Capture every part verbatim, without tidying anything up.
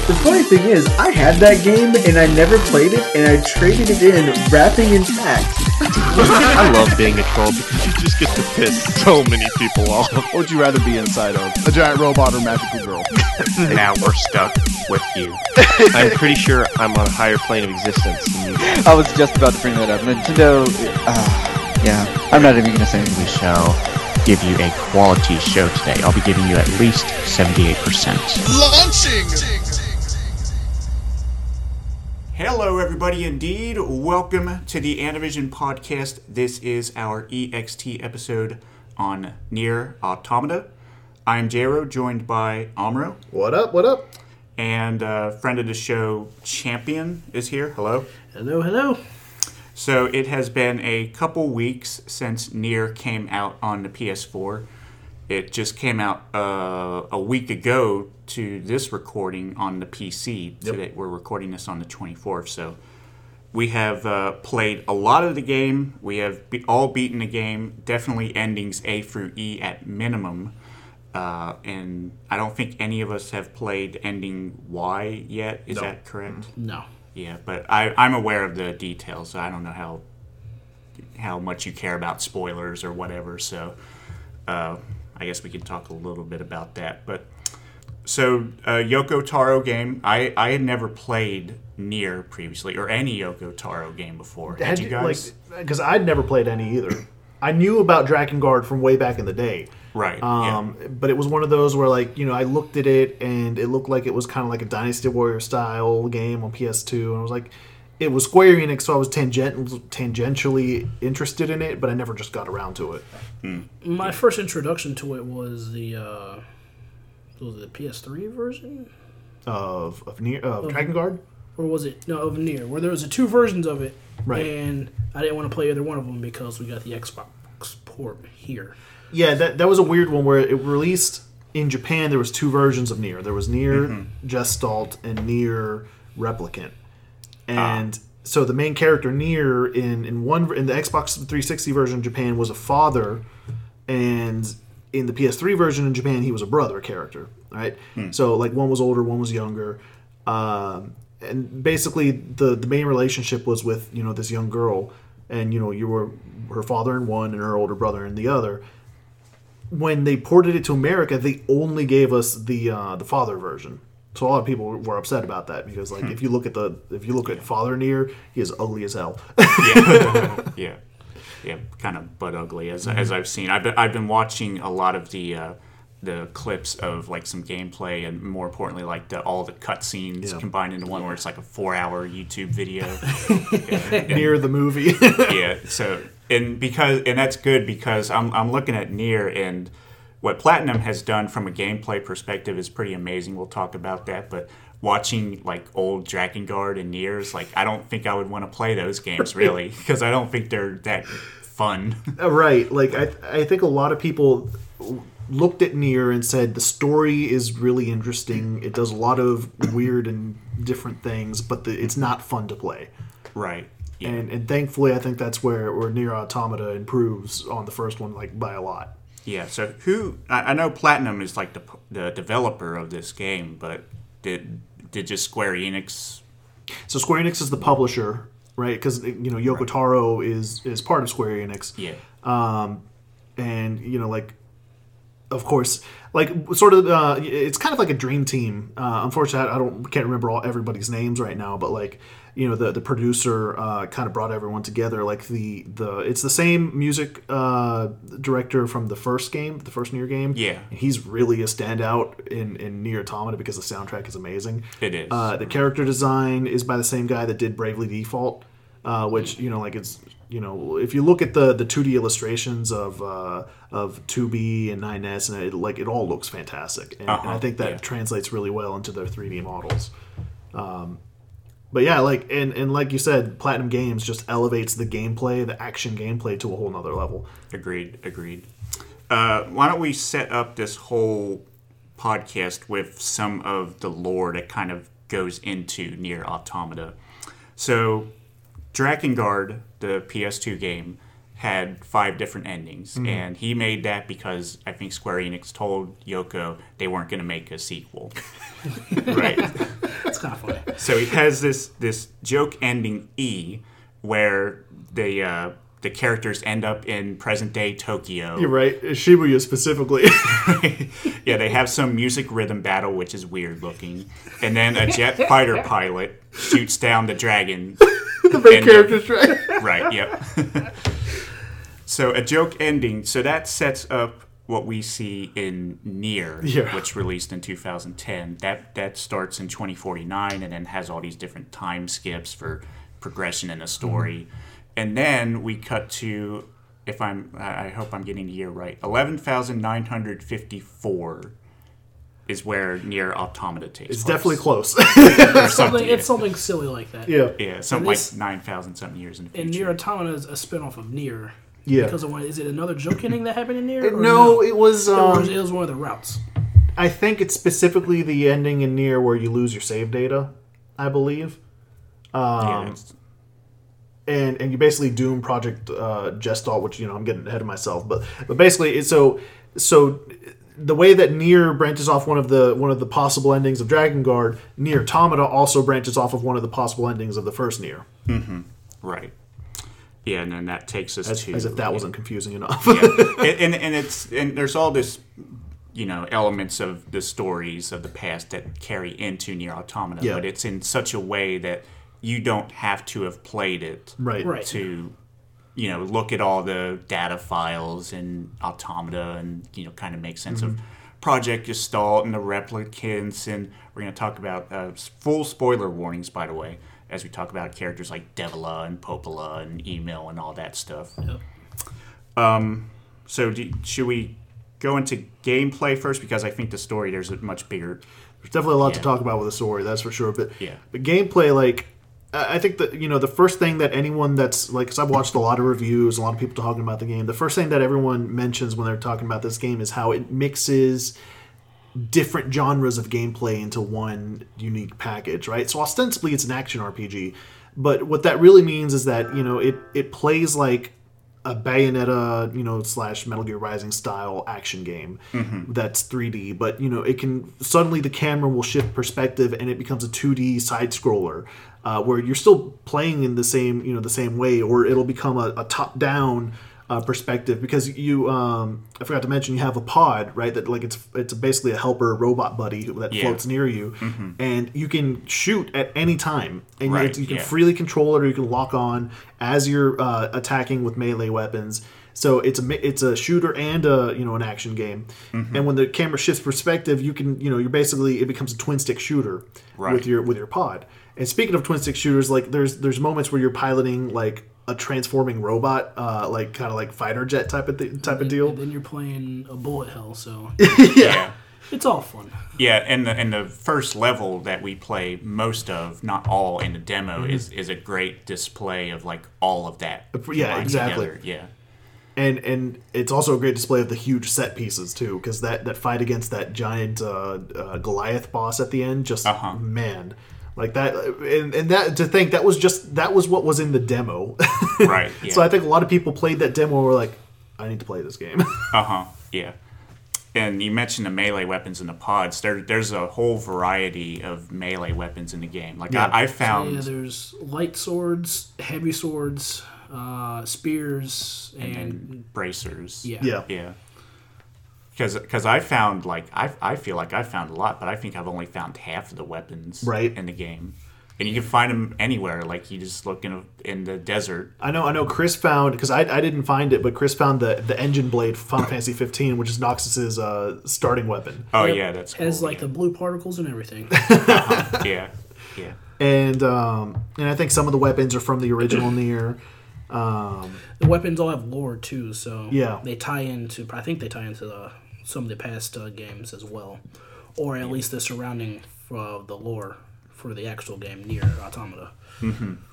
The funny thing is, I had that game and I never played it, and I traded it in, wrapping intact. I love being a troll because you just get to piss so many people off. What would you rather be inside of? A giant robot or magical girl? Now we're stuck with you. I'm pretty sure I'm on a higher plane of existence than you. I was just about to bring that up. Nintendo, uh, yeah, I'm not even going to say anything. We shall give you a quality show today. I'll be giving you at least seventy-eight percent. Launching! Hello, everybody, indeed. Welcome to the Animavision Podcast. This is our E X T episode on Nier Automata. I'm Jero, joined by Amro. What up, what up? And uh, friend of the show, Champion, is here. Hello. Hello, hello. So it has been a couple weeks since Nier came out on the P S four. It just came out uh, a week ago to this recording on the P C. Yep. Today we're recording this on the twenty-fourth, so we have uh, played a lot of the game. We have be- all beaten the game. Definitely endings A through E at minimum. Uh, and I don't think any of us have played ending Y yet. Is No. that correct? No. Yeah, but I, I'm aware of the details, so I don't know how how much you care about spoilers or whatever. So uh, I guess we can talk a little bit about that. But so uh, Yoko Taro game, I, I had never played Nier previously or any Yoko Taro game before. Had, Had you you, guys? Because I'd never played any either. I knew about Drakengard from way back in the day. Right. Um, yeah. But it was one of those where, like, you know, I looked at it and it looked like it was kind of like a Dynasty Warrior style game on P S two. And I was like, it was Square Enix, so I was tangent- tangentially interested in it, but I never just got around to it. My first introduction to it was the uh, was it the P S three version, Of of, Nier, of Drakengard? or was it no of Nier, where there was the two versions of it, Right. and I didn't want to play either one of them because we got the Xbox port here. Yeah, that that was a weird one where it released in Japan. There was two versions of Nier. There was Nier Gestalt and Nier Replicant. And so the main character Nier in in one in the Xbox three sixty version in Japan was a father, and in the P S three version in Japan he was a brother character. Right. So like one was older, one was younger. Um, and basically the the main relationship was with, you know, this young girl, and you know you were her father in one and her older brother in the other. When they ported it to America, they only gave us the uh, the father version. So a lot of people were upset about that because, like, if you look at the if you look at Father Nier, he is ugly as hell. yeah, yeah, yeah, kind of butt ugly as as I've seen. I've been, I've been watching a lot of the uh, the clips of like some gameplay, and more importantly, like the all the cutscenes Yeah. combined into one, where it's like a four hour YouTube video. Nier the movie. Yeah. So and because and that's good because I'm I'm looking at Nier, and what Platinum has done from a gameplay perspective is pretty amazing. We'll talk about that, but watching like old Drakengard and Niers, like I don't think I would want to play those games really because I don't think they're that fun. Right. Like I I think a lot of people looked at Nier and said the story is really interesting. It does a lot of weird and different things, but the, it's not fun to play. Right. Yeah. And and thankfully, I think that's where where Nier Automata improves on the first one, like by a lot. Yeah. So who? I, I know Platinum is like the the developer of this game, but did did just Square Enix? So Square Enix is the publisher, right? Because you know Yoko Taro is is part of Square Enix. Yeah. Um, and you know like. Of course, like sort of, uh, it's kind of like a dream team. Uh, unfortunately, I don't can't remember all everybody's names right now, but like you know, the the producer uh, kind of brought everyone together. Like the the it's the same music uh, director from the first game, the first Nier game. Yeah, and he's really a standout in in Nier Automata because the soundtrack is amazing. It is. Uh, the character design is by the same guy that did Bravely Default, uh, which you know like it's. You know, if you look at the, the two D illustrations of uh, of two B and nine S, and it, like it all looks fantastic, and, uh-huh, and I think that yeah. translates really well into their three D models. Um, but yeah, like and, and like you said, Platinum Games just elevates the gameplay, the action gameplay, to a whole nother level. Agreed. Agreed. Uh, why don't we set up this whole podcast with some of the lore that kind of goes into Nier Automata? So, Drakengard, the P S two game, had five different endings, mm-hmm. and he made that because I think Square Enix told Yoko they weren't going to make a sequel. Right. kind of funny. So it has this this joke ending E, where the uh, the characters end up in present day Tokyo. You're right. Shibuya specifically. Yeah, they have some music rhythm battle, which is weird looking, and then a jet fighter pilot shoots down the dragon. The main And, uh, character's right. Right. Yep. So a joke ending. So that sets up what we see in Nier, Yeah. which released in two thousand ten. That that starts in twenty forty-nine and then has all these different time skips for progression in the story. Mm-hmm. And then we cut to, if I'm, I hope I'm getting the year right, eleven thousand nine hundred fifty-four is where Nier Automata takes It's place. definitely close. Or Something, yeah. it's something silly like that. yeah. Yeah, something And this- like nine thousand something years in the future. And Nier Automata is a spinoff of Nier. Yeah. Because of what, is it another joke ending that happened in Nier? or No, it was. It Um, was, it was one of the routes. I think it's specifically the ending in Nier where you lose your save data, I believe. Yeah, Um, it's- and and you basically doom Project uh, Gestalt, which you know I'm getting ahead of myself, but but basically it's so so the way that Nier branches off one of the one of the possible endings of Dragon Guard, Nier Automata also branches off of one of the possible endings of the first Nier. right. Yeah, and then that takes us As, to as if that wasn't confusing enough. yeah. and, and and it's and there's all this, you know, elements of the stories of the past that carry into Nier Automata, Yeah. but it's in such a way that you don't have to have played it Right. Right. to, you know, look at all the data files and Automata and, you know, kind of make sense Mm-hmm. of Project Gestalt and the replicants. And we're going to talk about uh, full spoiler warnings, by the way, as we talk about characters like Devila and Popola and Email and all that stuff. Yep. Um, so do, should we go into gameplay first? Because I think the story, there's a much bigger... There's definitely a lot to Yeah. talk about with the story, that's for sure. But Yeah. but gameplay, like I I think that you know the first thing that anyone that's like, because I've watched a lot of reviews, a lot of people talking about the game. The first thing that everyone mentions when they're talking about this game is how it mixes different genres of gameplay into one unique package, right? So ostensibly it's an action R P G, but what that really means is that you know it it plays like a Bayonetta, you know, slash Metal Gear Rising style action game that's three D, but you know, it can suddenly the camera will shift perspective and it becomes a two D side scroller uh, where you're still playing in the same, you know, the same way, or it'll become a, a top down uh, perspective because you, um, I forgot to mention, you have a pod, right? That like it's it's basically a helper robot buddy that Yeah. floats near you, and you can shoot at any time, and you- Right, you can yeah. freely control it or you can lock on as you're uh, attacking with melee weapons. So it's a mi- it's a shooter and a you know an action game, Mm-hmm. and when the camera shifts perspective, you can you know you're basically it becomes a twin stick shooter Right. with your with your pod. And speaking of twin stick shooters, like there's there's moments where you're piloting like a transforming robot, uh, like kind of like fighter jet type of th- type of And deal. then you're playing a bullet hell, so Yeah. it's all fun. Yeah, and the and the first level that we play most of, not all in the demo, is is a great display of like all of that. Mm-hmm. Yeah, combined exactly. together. Yeah. And and it's also a great display of the huge set pieces too, because that, that fight against that giant uh, uh, Goliath boss at the end, just Uh-huh. man, like that, and, and that to think that was just that was what was in the demo. Right. Yeah. So I think a lot of people played that demo and were like, I need to play this game. Uh huh. Yeah. And you mentioned the melee weapons in the pods. There, there's a whole variety of melee weapons in the game. Like Yeah. I, I found, Yeah, there's light swords, heavy swords, uh, spears, and, and bracers. yeah. yeah, Yeah. Because because I found like I I feel like I found a lot, but I think I've only found half of the weapons Right. in the game, and you can find them anywhere. Like you just look in a, in the desert. I know. I know. Chris found because I, I didn't find it, but Chris found the the engine blade from Final Fantasy fifteen, which is Noxus's uh, starting weapon. Oh Yep. yeah, that's cool. Has like yeah. the blue particles and everything. yeah, yeah. And um, and I think some of the weapons are from the original Nier. Um, The weapons all have lore too, so Yeah. they tie into. I think they tie into the, some of the past uh, games as well, or at least the surrounding uh, the lore for the actual game Nier Automata. Do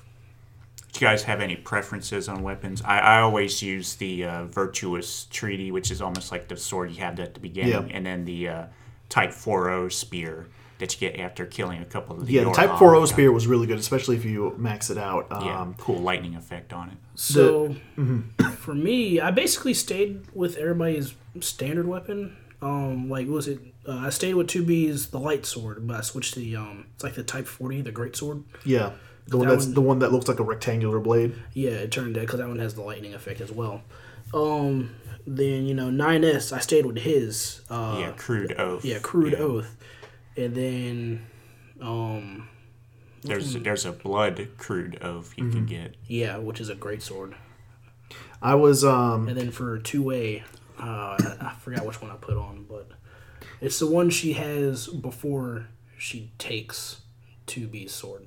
you guys have any preferences on weapons? I, I always use the uh, Virtuous Treaty, which is almost like the sword you had at the beginning, Yeah. and then the uh, Type four oh spear that you get after killing a couple of the yeah, the Type Yorha. four oh spear was really good, especially if you max it out. Um, Yeah, cool lightning effect on it. So for me, I basically stayed with everybody's standard weapon. Um, like what was it Uh, I stayed with two B's, the light sword, but I switched to the um, it's like the Type forty, the great sword. Yeah, the one That that's one- the one that looks like a rectangular blade. Yeah, it turned out because that one has the lightning effect as well. Um, then you know nine S, I stayed with his. Uh, yeah, crude oath. Yeah, crude Yeah. oath, and then um, There's there's a blood crude oath you can get. yeah, which is a great sword. I was um And then for two A, uh, I, I forgot which one I put on, but it's the one she has before she takes two B's sword.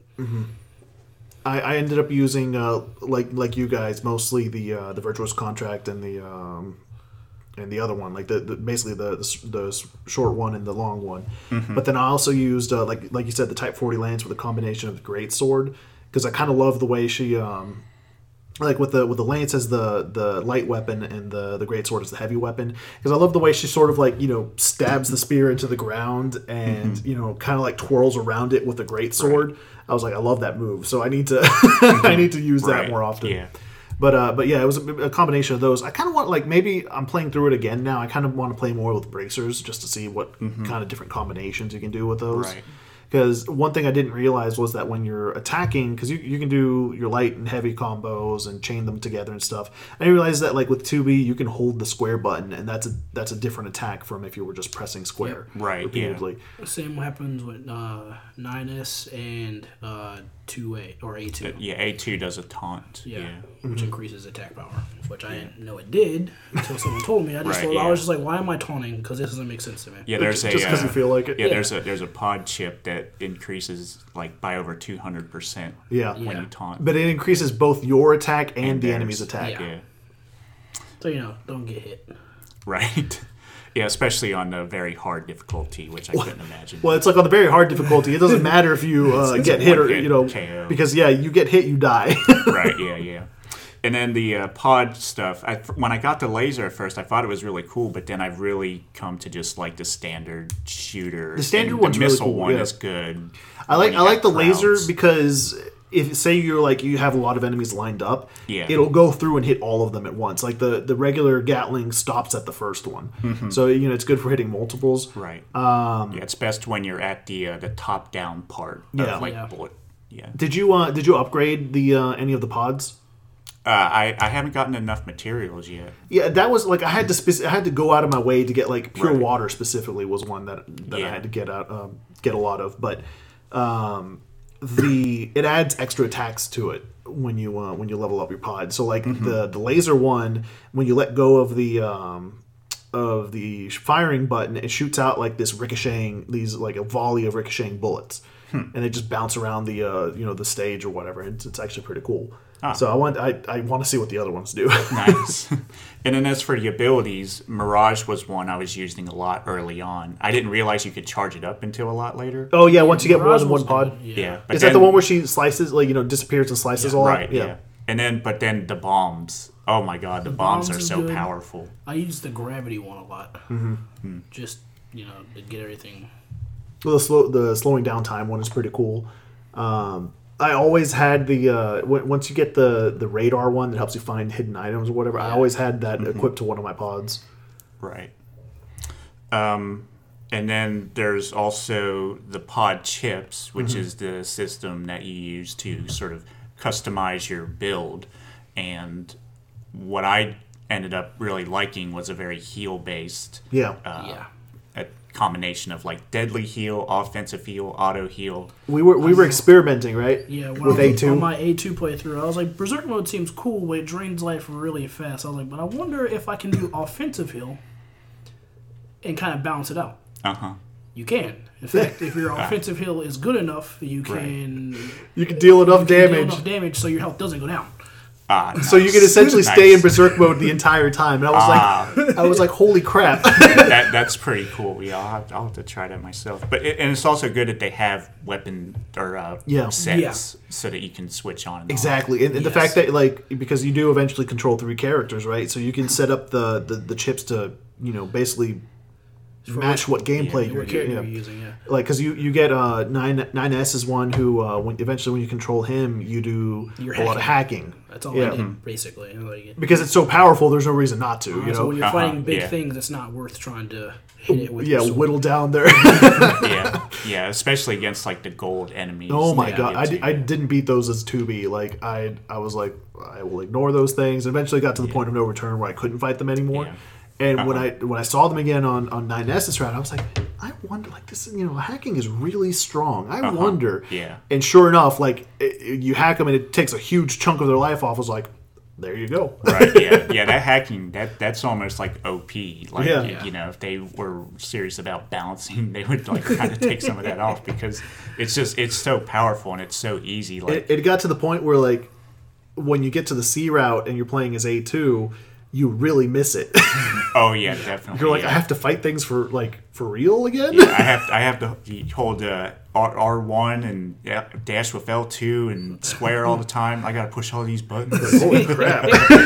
I, I ended up using uh like like you guys mostly the uh, the virtuous contract and the um and the other one like the, the basically the, the the short one and the long one. But then I also used uh, like like you said the Type forty lance with a combination of the great sword because I kind of love the way she um like with the with the lance as the the light weapon and the the great sword as the heavy weapon because I love the way she sort of like you know stabs the spear into the ground and you know kind of like twirls around it with the great sword. I was like I love that move, so I need to I need to use that Right. more often. Yeah. But uh, but yeah, it was a, a combination of those. I kind of want like maybe I'm playing through it again now. I kind of want to play more with bracers just to see what kind of different combinations you can do with those. Right. Because one thing I didn't realize was that when you're attacking, because you, you can do your light and heavy combos and chain them together and stuff. I didn't realize that like with two B you can hold the square button and that's a that's a different attack from if you were just pressing square Right, yeah. repeatedly. Same happens with uh, nine S and uh, two A or A two. Yeah, A two does a taunt. Yeah, Yeah. which increases attack power, which I didn't know it did until someone told me. I just Right, thought, I yeah. was just like, why am I taunting? Because this doesn't make sense to me. Yeah, there's a Just because uh, you feel like it. yeah, there's a there's a pod chip that increases like by over two hundred percent Yeah. when Yeah. you taunt. But it increases both your attack and, And the theirs. enemy's attack. Yeah. Yeah. So you know, don't get hit. Right. Yeah, especially on the very hard difficulty, which I couldn't imagine. Well, it's like on the very hard difficulty. It doesn't matter if you uh, It's get a hit or one-hit you know K O. because yeah, you get hit, you die. Right, yeah, yeah. And then the uh, pod stuff. I, when I got the laser at first, I thought it was really cool, but then I've really come to just like the standard shooter. The standard and one's the really missile cool, one yeah. is good. I like when I you like the have laser crowds. because if say you're like you have a lot of enemies lined up, Yeah. it'll go through and hit all of them at once. Like the the regular Gatling stops at the first one, so you know it's good for hitting multiples. Right. Um, yeah, it's best when you're at the uh, the top down part Yeah. of like Yeah. bullet. Yeah. Did you uh did you upgrade the uh, any of the pods? Uh, I, I haven't gotten enough materials yet. Yeah, that was like I had to spec- I had to go out of my way to get like pure Right. water specifically was one that that I Yeah. had to get out um, get a lot of, but um, the it adds extra attacks to it when you uh, when you level up your pod. So like Mm-hmm. the the laser one, when you let go of the um, of the firing button, it shoots out like this ricocheting these like a volley of ricocheting bullets, Hmm. and they just bounce around the uh, you know the stage or whatever. It's, it's actually pretty cool. Ah. So I want I, I want to see what the other ones do. Nice. And then as for the abilities, Mirage was one I was using a lot early on. I didn't realize you could charge it up until a lot later. Oh yeah, once you get more Mirage than was one pod. good, Yeah. Yeah. But Is that then, the one where she slices, like you know, disappears and slices all? Right, yeah. And then, but then the bombs. Oh my god, the, bombs, bombs are is so good. powerful. I use the gravity one a lot. Mm-hmm. Just you know to get everything. Well, the slow, the slowing down time one is pretty cool. Um, I always had the uh, w- once you get the the radar one that helps you find hidden items or whatever. I always had that equipped to one of my pods. Right. Um, and then there's also the pod chips, which Mm-hmm. is the system that you use to sort of customize your build. And what I ended up really liking was a very heal based Yeah, uh, yeah. a combination of like deadly heal, offensive heal, auto heal. we were we were experimenting, right? Yeah, when with I A was two. on my A two playthrough, I was like, Berserk mode seems cool, but it drains life really fast. I was like, but I wonder if I can do offensive heal and kind of balance it out. Uh huh. You can. In fact, if your offensive heal is good enough, you Right. can You can deal enough deal damage, enough damage so your health doesn't go down. Ah, so you nice. can essentially Nice. stay in berserk mode the entire time. And I was like, I was like, holy crap! that, that's pretty cool. Yeah, I'll have, I'll have to try that myself. But it, and it's also good that they have weapon or uh, Yeah. sets Yeah. so that you can switch on and Exactly, and, and the Yes. fact that like because you do eventually control three characters, right? So you can set up the, the, the chips to you know basically match what gameplay Yeah, you're what character yeah. you're using, yeah. Like, because you, you get uh, nine nine S is one who, uh, when eventually when you control him, you do You're a lot of hacking. That's all Yeah. I did, basically. You know, like, Because it's so powerful, there's no reason not to, you so know? when you're Uh-huh, fighting big yeah. things, it's not worth trying to hit it with Yeah, your sword. whittle down there. yeah, yeah, especially against like the gold enemies. Oh my that god, you I, get di- to. I didn't beat those as two B. Like, I I was like, I will ignore those things. And eventually got to the point of no return where I couldn't fight them anymore. Yeah. And when I Uh-huh. when I saw them again on, on nine S this round, I was like, I wonder, like, this, you know, hacking is really strong. I Uh-huh. wonder. Yeah. And sure enough, like, it, it- you hack them and it takes a huge chunk of their life off. I was like, there you go. Right, yeah, yeah. That hacking, that that's almost like O P. Like, Yeah. you, you know, if they were serious about balancing, they would like kind of take some of that off because it's just it's so powerful and it's so easy. Like, It, it got to the point where, like, when you get to the C route and you're playing as A two, you really miss it. oh yeah, definitely. You're like, yeah. I have to fight things for, like, for real again? Yeah, I have I have to hold uh, R one and yeah, dash with L two and square all the time. I gotta push all these buttons. Holy crap.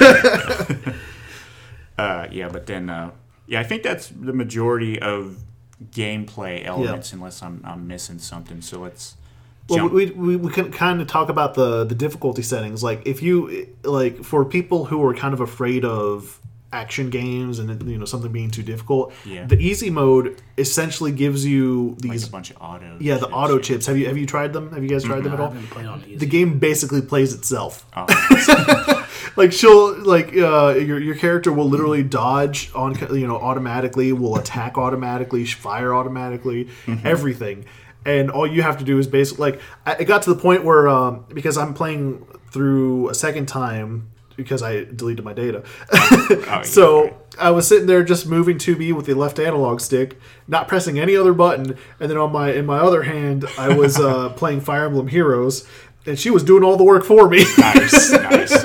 uh, yeah, but then uh, yeah, I think that's the majority of gameplay elements, unless I'm I'm missing something. So let's. Well, jump. we, we we can kind of talk about the the difficulty settings. Like, if you like for people who are kind of afraid of action games and, you know, something being too difficult, Yeah. the easy mode essentially gives you like these a bunch of auto. yeah the chips, auto yeah. chips. Have you have you tried them? Have you guys tried them at I all? haven't played on easy. The game basically plays itself. Oh, Like, she'll like uh, your your character will literally dodge on, you know, automatically, will attack automatically, fire automatically, everything. And all you have to do is basically, like, I, it got to the point where um, because I'm playing through a second time because I deleted my data. yeah, So right. I was sitting there just moving two B with the left analog stick, not pressing any other button, and then on my in my other hand I was uh, playing Fire Emblem Heroes, and she was doing all the work for me. nice, nice.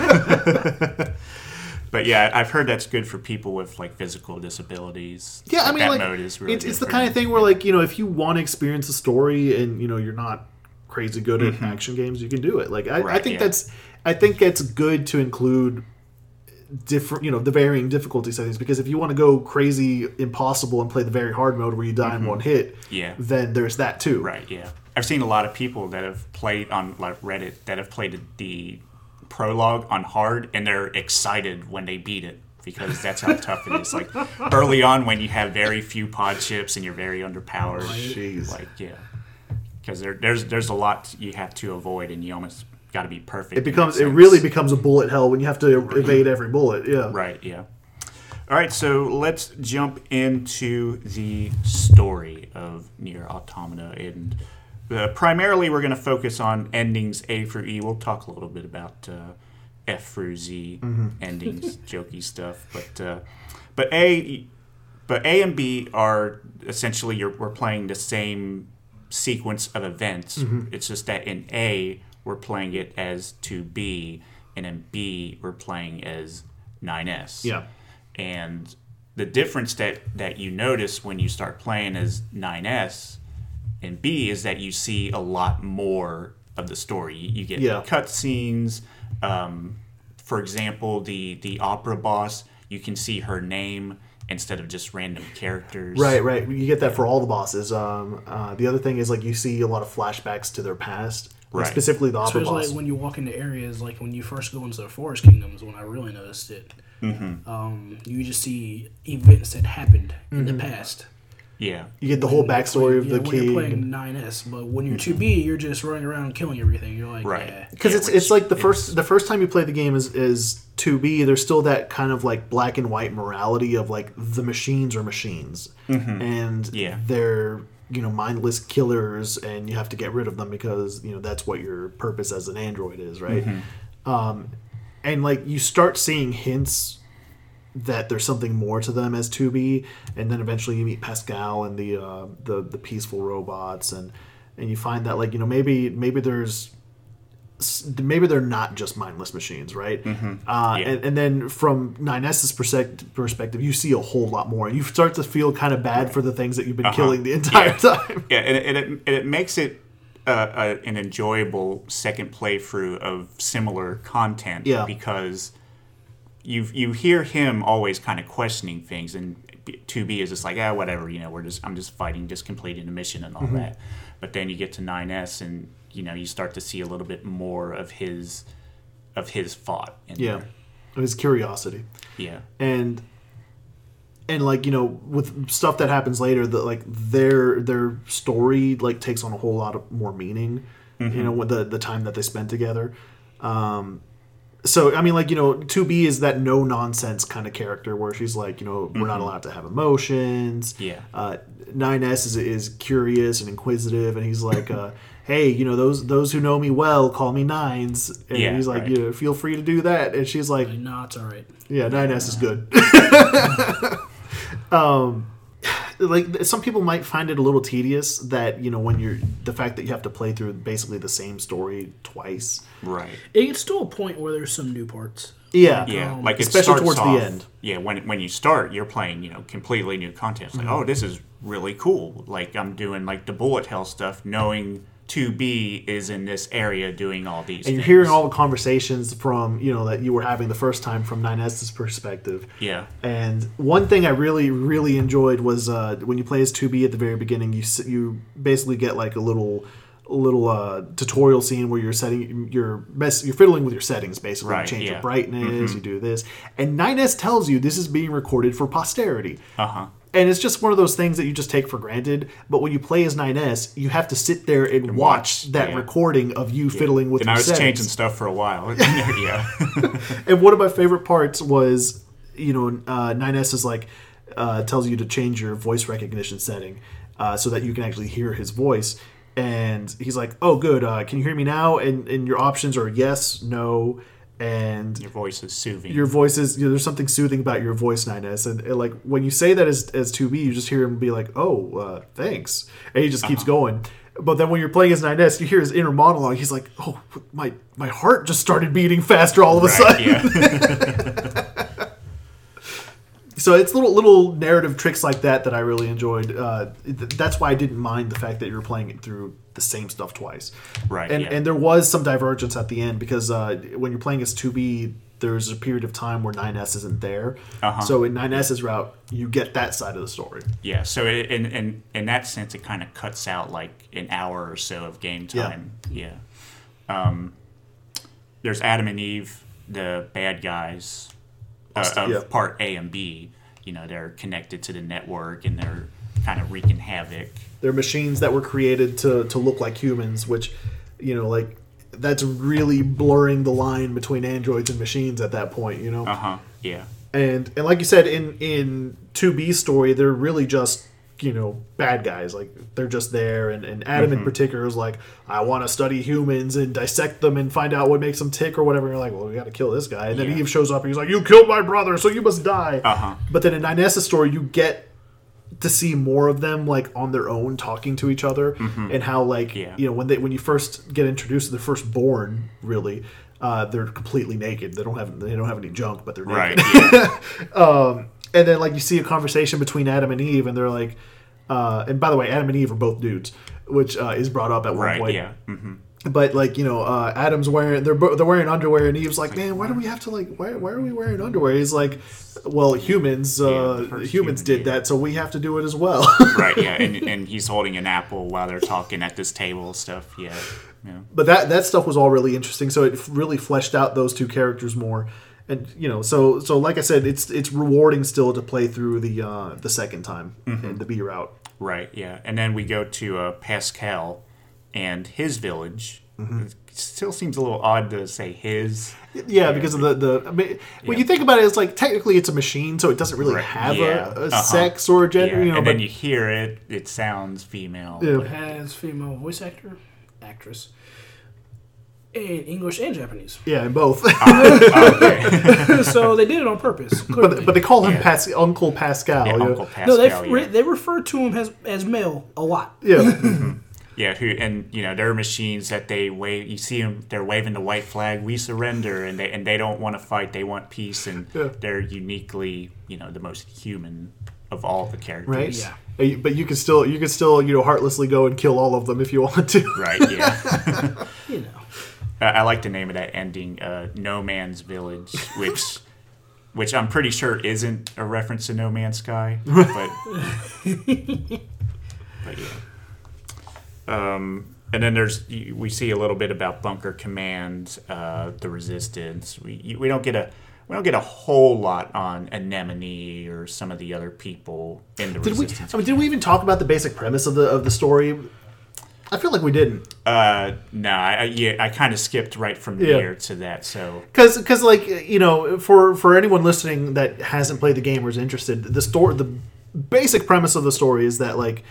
But yeah, I've heard that's good for people with like physical disabilities. Yeah, I mean, that like, mode is really it's, good it's the for kind them. of thing where, like, you know, if you want to experience a story and, you know, you're not crazy good at Mm-hmm. action games, you can do it. Like, I, I Right, think yeah. that's, I think that's good to include different, you know, the varying difficulty settings, because if you want to go crazy, impossible, and play the very hard mode where you die in one hit, Mm-hmm. Yeah. then there's that too. Right, yeah. I've seen a lot of people that have played on like Reddit that have played the prologue on hard and they're excited when they beat it because that's how tough it is. Like early on when you have very few pod chips and you're very underpowered. Jeez. Like, yeah. Because there, there's there's a lot you have to avoid and you almost got to be perfect. It in becomes, that it sense. really becomes a bullet hell when you have to evade every bullet. Yeah. Right, yeah. All right, so let's jump into the story of Nier Automata. And uh, primarily we're going to focus on endings A through E. We'll talk a little bit about uh, F through Z endings, jokey stuff. But uh, but A but A and B are essentially you're, we're playing the same sequence of events. It's just that in A, we're playing it as two B, and in B, we're playing as nine S. Yeah. And the difference that, that you notice when you start playing as nine S and B is that you see a lot more of the story. You, you get Yeah. cutscenes. Um, for example, the, the opera boss, you can see her name instead of just random characters. Right, right. You get that for all the bosses. Um, uh, the other thing is, like, you see a lot of flashbacks to their past. Like, Right. specifically the opera Especially boss. like when you walk into areas, like when you first go into the Forest Kingdoms, when I really noticed it. Mm-hmm. Um, you just see events that happened in the past. Yeah. You get the whole backstory of yeah, the when king. you're playing nine S, but when you're two B, you're just running around killing everything. You're like, Right. yeah. Because Yeah, it's which it's like the is- first the first time you play the game is is two B. There's still that kind of like black and white morality of like the machines are machines, and Yeah. they're, you know, mindless killers, and you have to get rid of them because, you know, that's what your purpose as an android is, right? Um, and like you start seeing hints that there's something more to them as two B, and then eventually you meet Pascal and the uh, the the peaceful robots, and and you find that, like, you know, maybe maybe there's maybe they're not just mindless machines, right? Uh, Yeah. and, and then from nine S's perspective, perspective, you see a whole lot more, and you start to feel kind of bad for the things that you've been killing the entire Yeah. time. Yeah, and it, and it, and it makes it uh, a, an enjoyable second playthrough of similar content. Yeah. Because you you hear him always kind of questioning things, and two B is just like, ah, whatever, you know, we're just I'm just fighting, just completing the mission and all Mm-hmm. that. But then you get to nine S and you know you start to see a little bit more of his of his thought. In Yeah, there. his curiosity. Yeah. and and like you know with stuff that happens later, that like their their story like takes on a whole lot of more meaning, you know, with the the time that they spent together. Um, so I mean, like you know, two B is that no nonsense kind of character where she's like, you know, we're not allowed to have emotions. Yeah. Uh, nine S is is curious and inquisitive, and he's like, uh, hey, you know, those those who know me well call me Nines, and Yeah, he's like, right. you know, feel free to do that, and she's like, No, it's all right. yeah, nine S is good. um, like some people might find it a little tedious that you know when you're the fact that you have to play through basically the same story twice. Right. It gets to a point where there's some new parts. Yeah, Yeah, Um, like it especially starts towards the off- end. Yeah, when when you start, you're playing, you know, completely new content. It's like, Mm-hmm. oh, this is really cool. Like I'm doing like the bullet hell stuff, knowing two B is in this area doing all these. And you're things. hearing all the conversations from you know that you were having the first time from nine S's perspective. Yeah. And one thing I really, really enjoyed was uh, when you play as two B at the very beginning, you s- you basically get like a little little uh, tutorial scene where you're setting your mess, you're fiddling with your settings basically. Right, You change yeah. your brightness, you do this, and nine S tells you this is being recorded for posterity. Uh huh. And it's just one of those things that you just take for granted. But when you play as nine S, you have to sit there and, watch, watch, that yeah. recording of you fiddling with And your I was settings. changing stuff for a while. yeah. And one of my favorite parts was, you know, uh, nine S is like, uh, tells you to change your voice recognition setting uh, so that you can actually hear his voice. And he's like, oh, good. Uh, can you hear me now? And, and your options are yes, no, and Your voice is soothing. your voice is, you know, there's something soothing about your voice, nine S. And, and like when you say that as, as two B, you just hear him be like, oh, uh, thanks. And he just keeps going. But then when you're playing as nine S, you hear his inner monologue. He's like, oh, my, my heart just started beating faster all of a right, sudden. yeah. So it's little little narrative tricks like that that I really enjoyed. Uh, th- that's why I didn't mind the fact that you were playing it through the same stuff twice. Right, And yeah. and there was some divergence at the end because uh, when you're playing as two B, there's a period of time where nine S isn't there. Uh-huh. So in nine S's route, you get that side of the story. Yeah, so it, in, in in that sense, it kind of cuts out like an hour or so of game Yeah. time. Yeah. Um, there's Adam and Eve, the bad guys uh, of Yeah. part A and B. You know, they're connected to the network and they're kind of wreaking havoc. They're machines that were created to to look like humans, which, you know, like that's really blurring the line between androids and machines at that point. You know. Uh huh. Yeah. And and like you said, in in two B's story, they're really just, you know, bad guys. Like they're just there. And, and Adam in particular is like, I want to study humans and dissect them and find out what makes them tick or whatever. And you're like, well, we got to kill this guy. And then Yeah. Eve shows up and he's like, you killed my brother, so you must die. Uh-huh. But then in nine S's story, you get to see more of them like on their own talking to each other and how like Yeah. you know when they when you first get introduced to the firstborn, really uh, they're completely naked. They don't have they don't have any junk, but they're naked. Right. Yeah. And then like you see a conversation between Adam and Eve, and they're like, uh, and by the way, Adam and Eve are both dudes, which uh, is brought up at one right. point. Yeah. hmm But like you know, uh, Adam's wearing they're bo- they're wearing underwear, and Eve's like, man, why do we have to like why why are we wearing underwear? He's like, well, humans uh, Yeah, the first humans human, did yeah. that, so we have to do it as well. Right. Yeah. And and he's holding an apple while they're talking at this table stuff. Yeah. Yeah. But that that stuff was all really interesting. So it really fleshed out those two characters more, and you know, so so like I said, it's it's rewarding still to play through the uh, the second time and the B route. Right, yeah. And then we go to uh, Pascal and his village. It still seems a little odd to say his. Yeah, because of the the I mean, when you think about it, it's like technically it's a machine, so it doesn't really Right, have yeah, a, a uh-huh. sex or a gender. Yeah, You know, and but then you hear it, it sounds female. Yeah. It has female voice actor, actress, in English and Japanese. yeah, in both. So they did it on purpose. Clearly. but but they call him Yeah. Pas- Uncle Pascal. Yeah, yeah. Uncle Pascal. no, they yeah. re- they refer to him as as male a lot. Yeah. Yeah, who and you know they're machines that they wave. You see them; they're waving the white flag. We surrender, and they and they don't want to fight. They want peace, and Yeah. they're uniquely, you know, the most human of all the characters. Right. Yeah. Uh, you- But you can still you can still you know heartlessly go and kill all of them if you want to. Right. Yeah. You know. I I like the name of that ending, uh, "No Man's Village," which which I'm pretty sure isn't a reference to No Man's Sky, but but yeah. Um, and then there's we see a little bit about Bunker Command, uh, the Resistance. We we don't get a we don't get a whole lot on Anemone or some of the other people in the Did we? Resistance. I mean, did we even talk about the basic premise of the of the story? I feel like we didn't. Uh, no, I, I yeah, I kind of skipped right from Yeah. there to that. So Because, because, like, you know, for for anyone listening that hasn't played the game or is interested, the story, the basic premise of the story is that, like,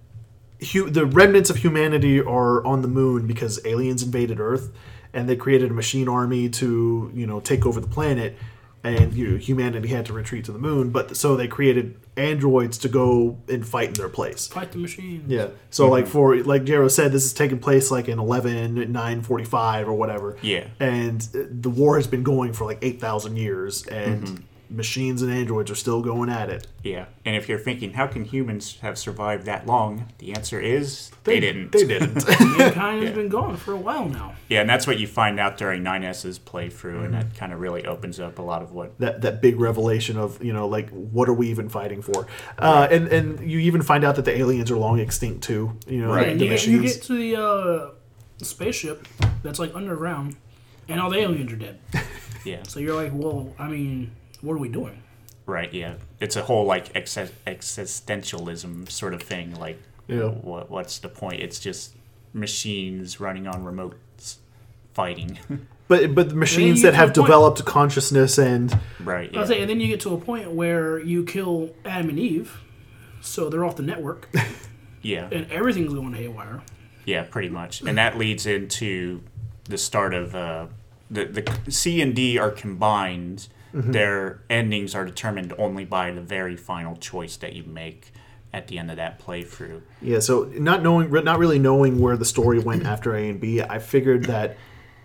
hu- the remnants of humanity are on the moon because aliens invaded Earth, and they created a machine army to, you know, take over the planet, and you know, humanity had to retreat to the moon. But so they created androids to go and fight in their place. Fight the machine. Yeah. So like for like Jero said, this is taking place like in eleven nine forty five or whatever. Yeah. And the war has been going for like eight thousand years, and Mm-hmm. machines and androids are still going at it. yeah, and if you're thinking, how can humans have survived that long? The answer is they, didn't. They didn't. Mankind has been gone for a while now. Yeah, and that's what you find out during nine S's playthrough, and Mm-hmm. that kind of really opens up a lot of what. that that big revelation of, you know, like, what are we even fighting for? Uh, and and you even find out that the aliens are long extinct too. You know, Right. And the you, get, you machines. get to the uh, spaceship that's like underground, and all the aliens are dead. Yeah, So you're like, well, I mean, what are we doing? right. Yeah, it's a whole like ex- existentialism sort of thing. Like, Yeah. what what's the point? It's just machines running on remotes fighting. But but the machines you that get have to a point- developed consciousness and right. I Yeah. was saying, and then you get to a point where you kill Adam and Eve, so they're off the network, yeah. and everything's going haywire. Yeah, pretty much, and that leads into the start of uh, the the C and D are combined. Their endings are determined only by the very final choice that you make at the end of that playthrough. yeah. So not knowing, not really knowing where the story went after A and B, I figured that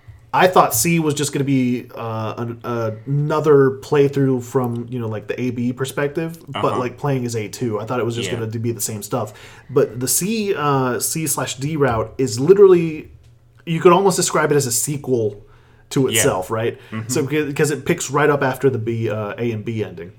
I thought C was just going to be uh, an, uh, another playthrough from, you know, like the A B perspective, but Uh-huh. like playing as A two. I thought it was just Yeah. going to be the same stuff. But the C uh, C slash D route is literally, you could almost describe it as a sequel to itself, right? So because it picks right up after the B uh, A and B ending.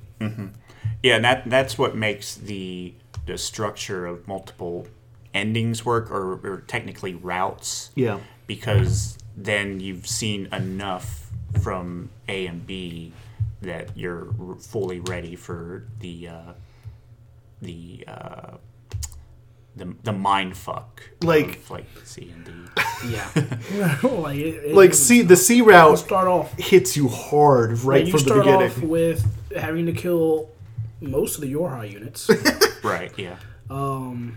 Yeah, and that that's what makes the the structure of multiple endings work, or, or technically routes. Yeah. Because then you've seen enough from A and B that you're r- fully ready for the uh, the uh, the the mind fuck Like- of, like C and D. Yeah, like it, it, Like C, the C route you start off hits you hard right like, you from the start beginning. off with having to kill most of the Yorha units. Right. Yeah. Um,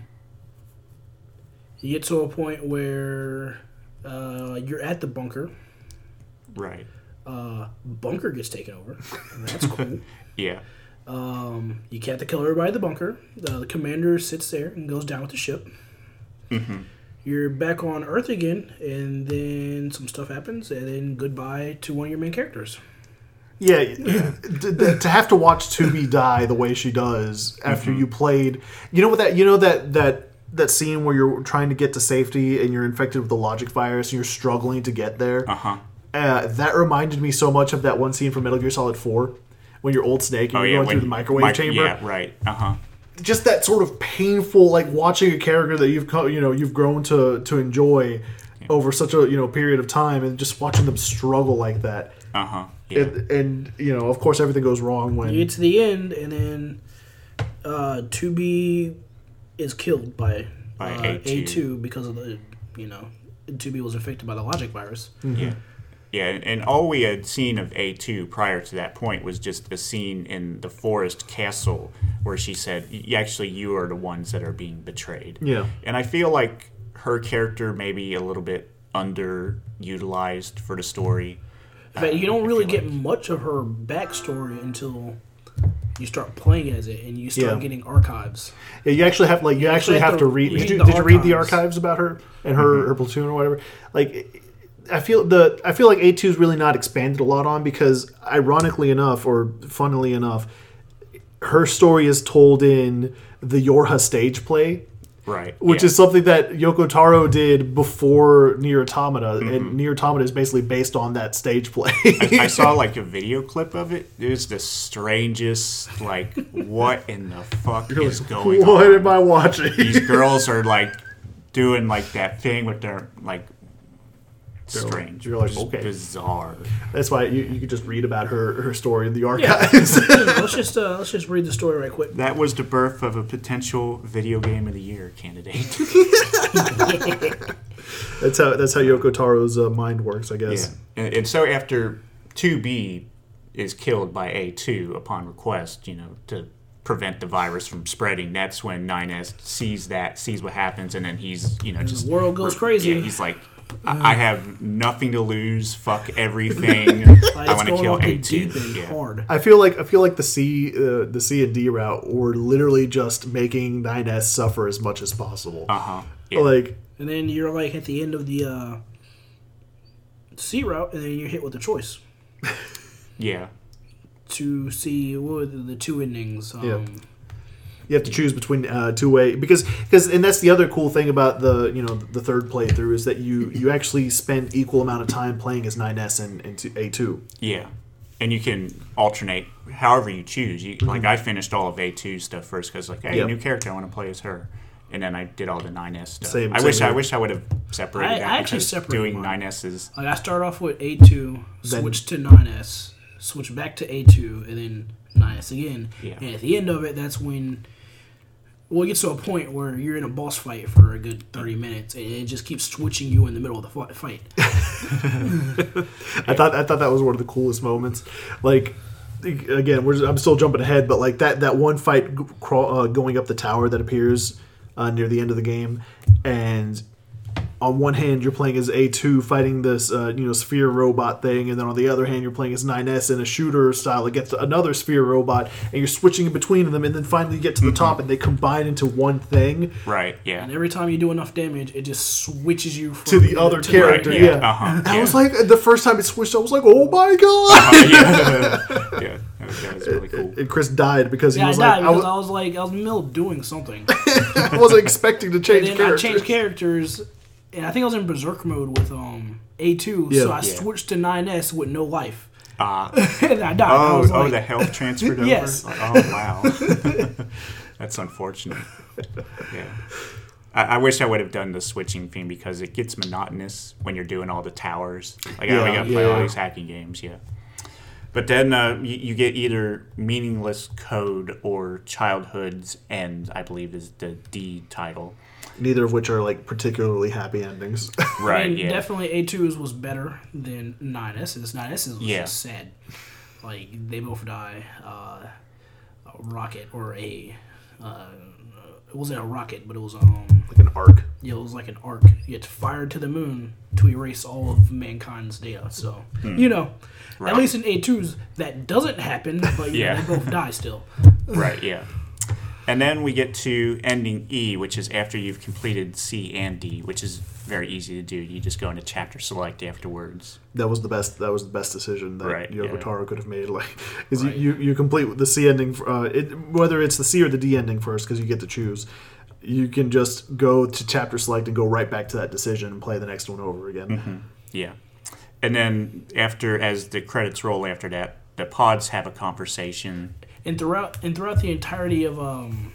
you get to a point where uh, you're at the bunker. Right. Uh, bunker gets taken over. That's cool. Yeah. Um, you have to kill everybody at the bunker. Uh, the commander sits there and goes down with the ship. Mm-hmm. You're back on Earth again, and then some stuff happens, and then goodbye to one of your main characters. Yeah, to, to- to have to watch Tubi die the way she does after Mm-hmm. you played, you know what that you know that that that scene where you're trying to get to safety and you're infected with the logic virus and you're struggling to get there. Uh-huh. Uh, that reminded me so much of that one scene from Metal Gear Solid four when you're Old Snake and Oh you're yeah. going when- through the microwave mic- chamber. Yeah. Right. Uh huh. Just that sort of painful, like watching a character that you've co- you know you've grown to to enjoy over such a you know period of time, and just watching them struggle like that. Uh huh. Yeah. And, and you know, of course, everything goes wrong when You get to the end, and then uh, two B is killed by, By uh, A two. A two because of the, you know, two B was infected by the logic virus. Yeah. Yeah, and, and all we had seen of A two prior to that point was just a scene in the forest castle where she said, "Y- actually, you are the ones that are being betrayed." Yeah. And I feel like her character may be a little bit underutilized for the story. In fact, you don't I really feel get like- much of her backstory until you start playing as it, and you start Yeah. getting archives. Yeah, you actually have like you actually have have to to read. read Did you, the did you read the archives. archives about her and her, her platoon or whatever? Like, I feel the I feel like A two is really not expanded a lot on because, ironically enough, or funnily enough, her story is told in the Yorha stage play, Right. Which yeah. is something that Yoko Taro did before Nier Automata, Mm-hmm. and Nier Automata is basically based on that stage play. I, I saw like a video clip of it. It was the strangest. Like, what in the fuck is going What on? am I watching? These girls are like doing like that thing with their like strange. you're like, just okay. bizarre. That's why you, you could just read about her her story in the archives. let's just uh, let's just read the story right quick. That was the birth of a potential video game of the year candidate. that's how that's how Yoko Taro's uh, mind works, I guess. Yeah. And, and so after two B is killed by A two upon request, you know, to prevent the virus from spreading, that's when nine S sees that, sees what happens, and then he's, you know, just... The world goes crazy. Yeah, he's like, I, I have nothing to lose, fuck everything, Like, I it's want to going kill off the A two. deep end Yeah. hard. I feel like I feel like the C uh, the C and D route were literally just making nine S suffer as much as possible. Uh-huh. Yeah. Like, And then you're like at the end of the uh, C route, and then you're hit with a choice yeah. to see what were the, the two endings. Um, Yeah. you have to choose between uh, two way because because and that's the other cool thing about the you know the third playthrough is that you you actually spend equal amount of time playing as nine S and, and A two. Yeah. And you can alternate however you choose. You, Like, I finished all of A two stuff first because, like, hey, Yep. new character, I want to play as her. And then I did all the nine S stuff. Same- I same wish I here. wish I would have separated I- that. I actually because separated doing mine. nine S's. Like I start off with A two, Then- switch to nine S, switch back to A two, and then nine S again. Yeah. And at the end of it, that's when well, it gets to a point where you're in a boss fight for a good thirty minutes, and it just keeps switching you in the middle of the fi- fight. I thought I thought that was one of the coolest moments. Like again, we're, I'm still jumping ahead, but like that that one fight g- crawl, uh, going up the tower that appears uh, near the end of the game, and on one hand you're playing as A two fighting this uh, you know sphere robot thing, and then on the other hand you're playing as nine S in a shooter style against another sphere robot, and you're switching in between them, and then finally you get to the top and they combine into one thing Right, yeah. And every time you do enough damage, it just switches you from to the other to character. Right, yeah, yeah, uh-huh, I yeah. was like, the first time it switched, I was like, oh my god. Uh, yeah. yeah. That was, that was really cool. And Chris died because he Yeah, I was died like, I, because was, I was like, I was in the middle of doing something. I wasn't expecting to change And then I characters. changed characters, and I think I was in Berserk mode with um A two, Yeah. so I Yeah. switched to nine S with no life. Uh, And I died. I oh, was oh, like, the health transferred over? Yes. Oh, wow. That's unfortunate. Yeah. I, I wish I would have done the switching thing because it gets monotonous when you're doing all the towers. Like, Yeah, I gotta play all yeah. these hacking games, yeah. But then uh, you, you get either Meaningless Code or Childhood's End, I believe is the D title. Neither of which are like particularly happy endings. Right, I mean, yeah. definitely A two's was better than nine S's. nine S's was Yeah. just sad. Like, they both die. Uh, a rocket or a... Uh, it wasn't a rocket, but it was um, like an arc. yeah, it was like an arc. You get fired to the moon to erase all of mankind's data. So, you know, Right. at least in A two's, that doesn't happen, but you Yeah. know, they both die still. Right, yeah. And then we get to ending E, which is after you've completed C and D, which is very easy to do. You just go into chapter select afterwards. That was the best. That was the best decision that Right, Yoko yeah. Taro could have made. Like, is Right. you, you you complete the C ending, uh, it, whether it's the C or the D ending first, because you get to choose. You can just go to chapter select and go right back to that decision and play the next one over again. Yeah. And then after, as the credits roll after that, the pods have a conversation. And throughout and throughout the entirety of um,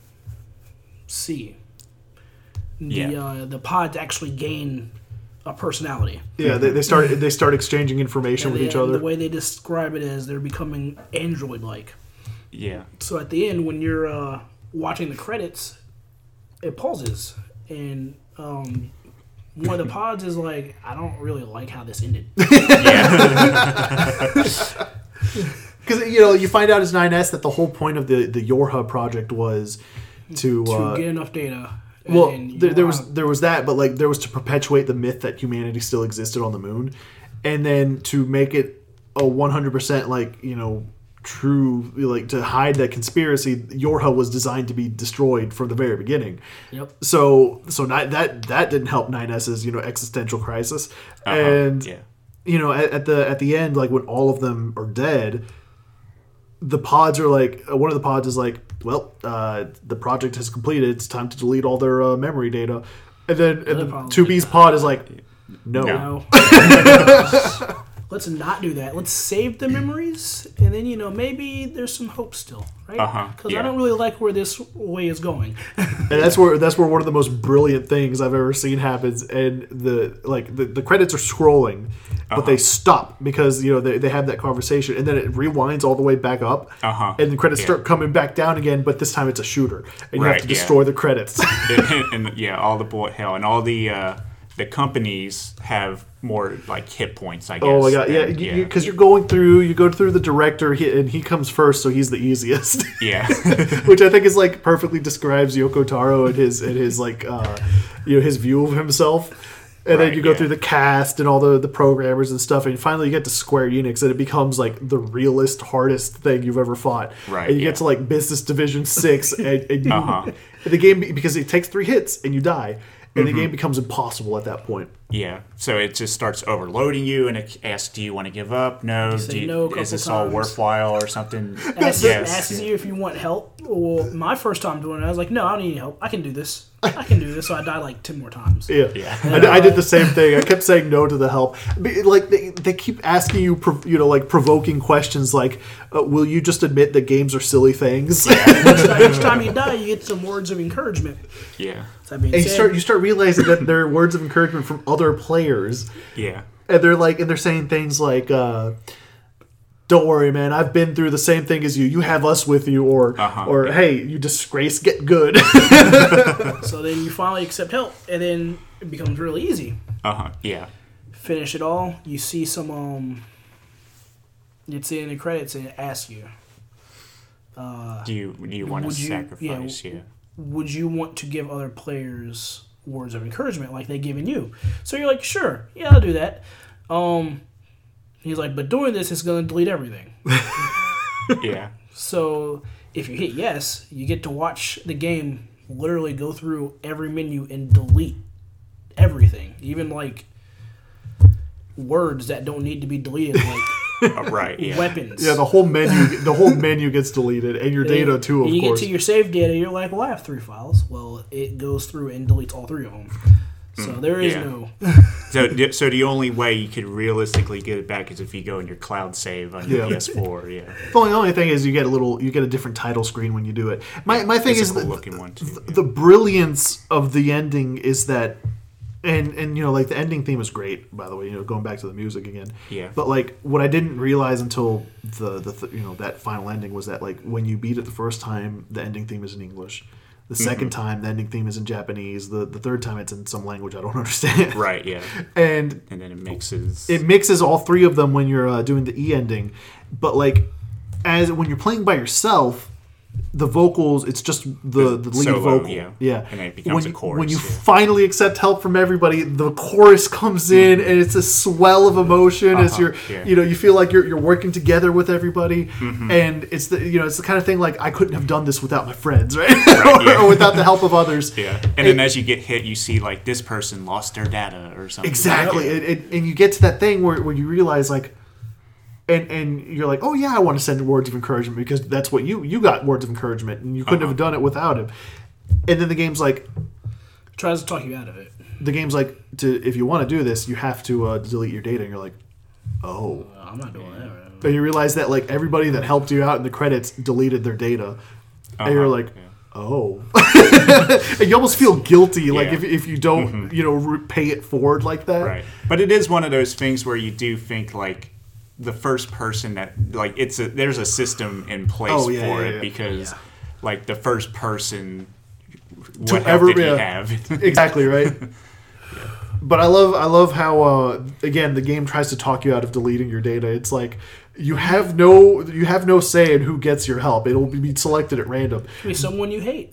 C, the Yeah. uh, the pods actually gain a personality. Yeah, they, they start they start exchanging information And with they- each other. The way they describe it is they're becoming android-like. Yeah. So at the end, when you're uh, watching the credits, it pauses, and um, one of the pods is like, "I don't really like how this ended." Because you know you find out as nine S that the whole point of the the Yorha project was to, to uh, get enough data. and well then there, you there know was how- there was that, but like there was to perpetuate the myth that humanity still existed on the moon, and then to make it a one hundred percent like you know true, like to hide that conspiracy. Yorha was designed to be destroyed from the very beginning. Yep. So so not, that that didn't help nine S's you know existential crisis, Uh-huh, and yeah. you know at, at the at the end, like when all of them are dead, the pods are like uh, one of the pods is like, well, uh, the project has completed. It's time to delete all their uh, memory data, and then and the two B's pod is like, no. No. Let's not do that. Let's save the memories, and then, you know, maybe there's some hope still, right? Uh-huh, Because yeah. I don't really like where this way is going. And that's where that's where one of the most brilliant things I've ever seen happens. And the like the, the credits are scrolling, but Uh-huh. they stop because you know they, they have that conversation, and then it rewinds all the way back up, Uh-huh, and the credits yeah. start coming back down again. But this time it's a shooter, and you have Right, to yeah. destroy the credits. and, and yeah, all the bullet hell and all the uh, the companies have more like hit points. I guess. Oh my god, yeah, than- because you, you're going through, you go through the director, he, and he comes first, so he's the easiest. yeah. Which I think is like perfectly describes Yoko Taro and his and his like uh, you know his view of himself. And then Right, you go yeah. through the cast and all the, the programmers and stuff, and finally you get to Square Enix, and it becomes like the realest, hardest thing you've ever fought. Right, And you yeah. get to like Business Division Six, and, and you, Uh-huh. and the game, because it takes three hits and you die, and Mm-hmm. the game becomes impossible at that point. Yeah, so it just starts overloading you, and it asks, "Do you want to give up? No. say Do you, no a is couple this all times. worthwhile or something?" Asks, Yes. asks you if you want help. Well, my first time doing it, I was like, no, I don't need any help. I can do this. I can do this. So I died like ten more times. Yeah, Yeah. I, I did the same thing. I kept saying no to the help. But, like they, they keep asking you, prov- you know, like provoking questions like, uh, "Will you just admit that games are silly things?" Each time, each time you die, you get some words of encouragement. Yeah, That being And you said, start you start realizing that there are words of encouragement from other players, yeah, and they're like, and they're saying things like, uh, "Don't worry, man. I've been through the same thing as you. You have us with you," or Uh-huh, or yeah. "Hey, you disgrace, get good." so then you finally accept help, and then it becomes really easy. uh huh, yeah, Finish it all. You see some um. It's in the credits and it asks you, Do you do you want to Would you- sacrifice? yeah, Yeah, would you want to give other players words of encouragement like they given you? So you're like, sure, yeah, I'll do that. Um, he's like, but doing this is going to delete everything. yeah, So if you hit yes, you get to watch the game literally go through every menu and delete everything, even like words that don't need to be deleted, like Uh, right. Yeah, weapons. Yeah, the whole menu, the whole menu gets deleted, and your data too, of and you course. get to your save data, you're like, well, I have three files. Well, it goes through and deletes all three of them. So there is yeah. no. So, so the only way you could realistically get it back is if you go in your cloud save on your Yeah. P S four. Yeah, The only, only thing is you get a little, you get a different title screen when you do it. My my thing it's is a cool the, looking one too. yeah. the brilliance of the ending is that, and and you know like the ending theme is great, by the way, you know, going back to the music again. Yeah. But like what I didn't realize until the the th- you know that final ending was that like when you beat it the first time, the ending theme is in English. The 2nd Mm-hmm. time, the ending theme is in Japanese. The the third time, it's in some language I don't understand. Right. Yeah, And and then it mixes. it mixes all three of them when you're uh, doing the E ending, but like as when you're playing by yourself, the vocals, it's just the, the lead Solo, vocal. yeah. yeah. And then it becomes when a you, chorus, When you yeah. finally accept help from everybody, the chorus comes in and it's a swell of emotion as Uh-huh, you're, yeah. you know, you feel like you're you're working together with everybody, Mm-hmm. and it's the you know it's the kind of thing like I couldn't have done this without my friends, right? Right, yeah. or without the help of others. Yeah, and then as you get hit, you see like this person lost their data or something. Exactly, Yeah. and, and, and you get to that thing where, where you realize like, and and you're like, oh yeah, I want to send words of encouragement because that's what you you got words of encouragement, and you couldn't Uh-huh. have done it without him. And then the game's like, Tries to talk you out of it. the game's like, to if you want to do this, you have to uh, delete your data, and you're like, oh. Uh, I'm not doing that. Right? And you realize that like everybody that helped you out in the credits deleted their data, and you're Uh-huh, like, yeah. oh. And you almost feel guilty, like Yeah. if if you don't, Mhm. you know, re- pay it forward like that. Right. But it is one of those things where you do think like the first person that like it's a there's a system in place Oh, yeah, for yeah, it yeah. because like the first person To what ever- help did he yeah. have? Exactly right. But I love I love how uh, again the game tries to talk you out of deleting your data. It's like you have no you have no say in who gets your help. It'll be selected at random. Be someone you hate.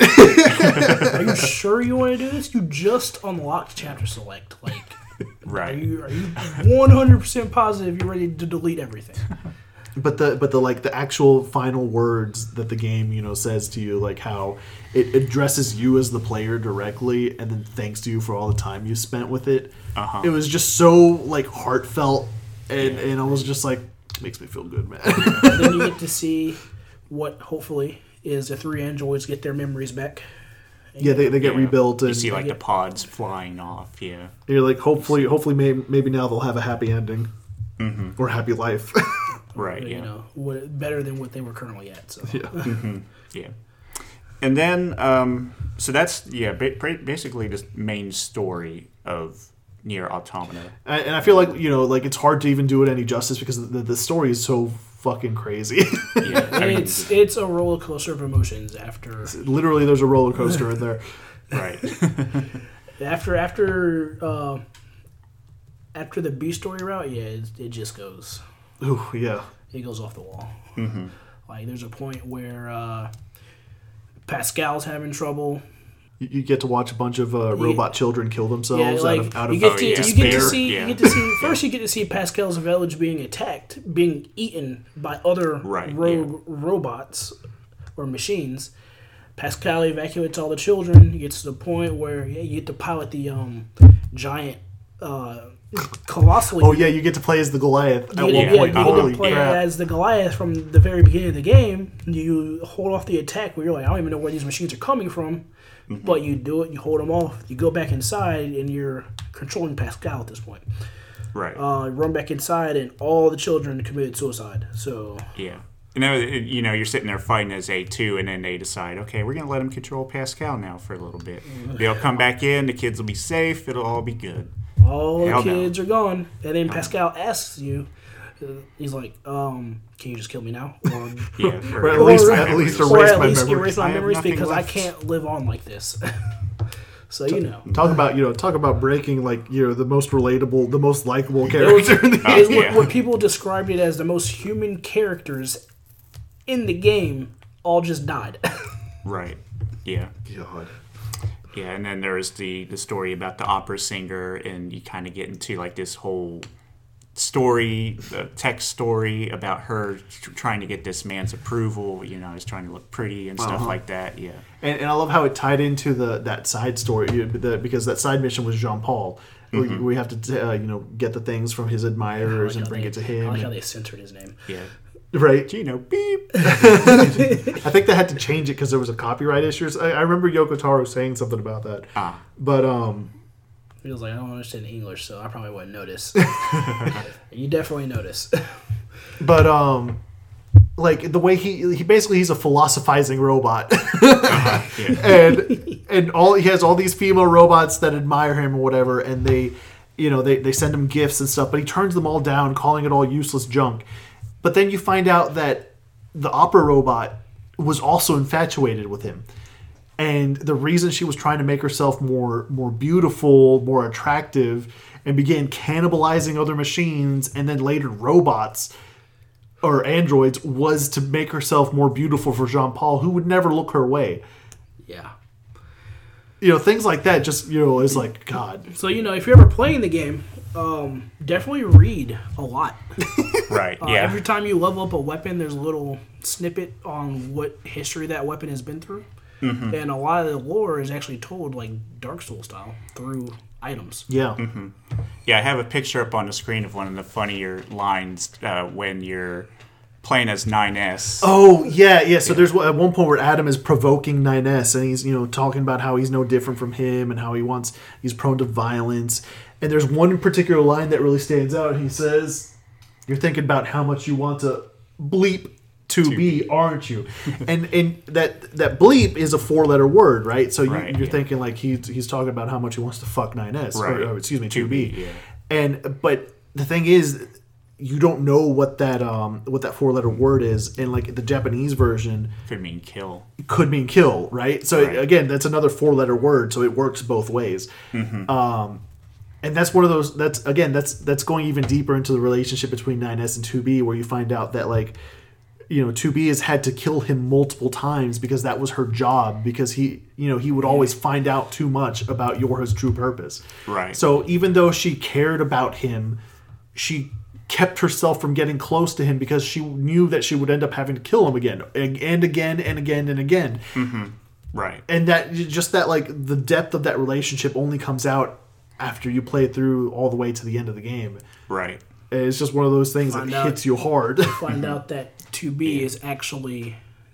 Are you sure you want to do this? You just unlocked chapter select. Like, are Right. you are you one hundred percent positive you're ready to delete everything? But the but the like the actual final words that the game you know says to you, like how it addresses you as the player directly, and then thanks to you for all the time you spent with it. Uh-huh. It was just so like heartfelt, and and I was just like, makes me feel good, man. Then you get to see what hopefully is the three androids get their memories back. Yeah, they, they get Yeah. rebuilt, and You see like the pods flying off. Yeah. you're like, hopefully, hopefully, maybe, maybe now they'll have a happy ending or happy life. Right. You Yeah. know, what, better than what they were currently at. So. yeah. Yeah. And then, um, so that's yeah, ba- ba- basically the main story of Nier Automata. And, and I feel like you know, like it's hard to even do it any justice because the the story is so fucking crazy. Yeah. I mean, It's it's a roller coaster of emotions after Literally, there's a roller coaster in there. right. after after uh, after the B story route. Yeah, it, it just goes Ooh, yeah. it goes off the wall. Mm-hmm. Like there's a point where uh, Pascal's having trouble. You, you get to watch a bunch of uh, robot children kill themselves Yeah, like out of, out you of get oh, to yeah. you get to despair. see Yeah. you get to see first you get to see Pascal's village being attacked, being eaten by other Right, rogue robots or machines. Pascal evacuates all the children. He gets to the point where yeah, you get to pilot the um, giant, uh, colossally. Oh yeah, you get to play as the Goliath at You one get, yeah, point. you get Holy to play crap! as the Goliath from the very beginning of the game. You hold off the attack where you're like, I don't even know where these machines are coming from. Mm-hmm. But you do it, you hold them off, you go back inside, and you're controlling Pascal at this point. Right. Uh, run back inside, and all the children committed suicide. So, Yeah. You know, it- you know, you're sitting there fighting as A two, and then they decide, okay, we're going to let him control Pascal now for a little bit. They'll come back in, the kids will be safe, it'll all be good. all the Hell no. kids are gone. And then Pascal asks you, uh, he's like, um, can you just kill me now? Or, Yeah. Or at least, Or- at least or erase at my least memories. erase my I have memories nothing because left. I can't live on like this. So, you know. Talk about you know, talk about breaking like you know the most relatable, the most likable It was, character in the Oh, is yeah. what, what people described it as the most human characters in the game all just died. Right. Yeah. God. Yeah, and then there's the, the story about the opera singer, and you kind of get into like this whole story, the text story about her tr- trying to get this man's approval. You know, he's trying to look pretty and stuff Uh-huh. like that. Yeah. And, and I love how it tied into the that side story you- the, because that side mission was Jean Paul. We, we have to t- uh, you know get the things from his admirers I and like how bring they- it to I him. like how and- they censored his name. Yeah. right. Gino, beep. I think they had to change it because there was a copyright issues. I, I remember Yoko Taro saying something about that. Ah. But um, He was like, I don't understand English, so I probably wouldn't notice. You definitely notice. but um, like the way he he basically he's a philosophizing robot. Yeah. and and all he has all these female robots that admire him or whatever, and they, you know, they, they send him gifts and stuff, but he turns them all down, calling it all useless junk. But then you find out that the opera robot was also infatuated with him, and the reason she was trying to make herself more more beautiful, more attractive, and began cannibalizing other machines and then later robots or androids was to make herself more beautiful for Jean Paul, who would never look her way. Yeah. You know, things like that just, you know, is like, God. So, you know, if you're ever playing the game, um, definitely read a lot. Right. Uh, Yeah. Every time you level up a weapon, there's a little snippet on what history that weapon has been through. Mm-hmm. And a lot of the lore is actually told like Dark Souls style through items. Yeah. Yeah, I have a picture up on the screen of one of the funnier lines uh, when you're playing as nine S. Oh, yeah, yeah. So there's at one point where Adam is provoking nine S, and he's, you know, talking about how he's no different from him and how he wants, he's prone to violence. And there's one particular line that really stands out. He says, you're thinking about how much you want to bleep to be, aren't you? and and that that bleep is a four-letter word, right? So you, Right, you're yeah. thinking like he's he's talking about how much he wants to fuck nine S, Right. or, or excuse me, two B. yeah. And but the thing is, you don't know what that um what that four-letter word is, and like the Japanese version Could mean kill. could mean kill, right? So Right. again, that's another four-letter word, so it works both ways. Um, and that's one of those. That's again, that's that's going even deeper into the relationship between nine S and two B, where you find out that like, you know, two B has had to kill him multiple times because that was her job, because he, you know, he would always find out too much about Yorha's true purpose. Right. So even though she cared about him, she kept herself from getting close to him because she knew that she would end up having to kill him again and again and again and again. Right. And that just that like the depth of that relationship only comes out after you play it through all the way to the end of the game. Right. And it's just one of those things Find that out. hits you hard. Find out that two B is actually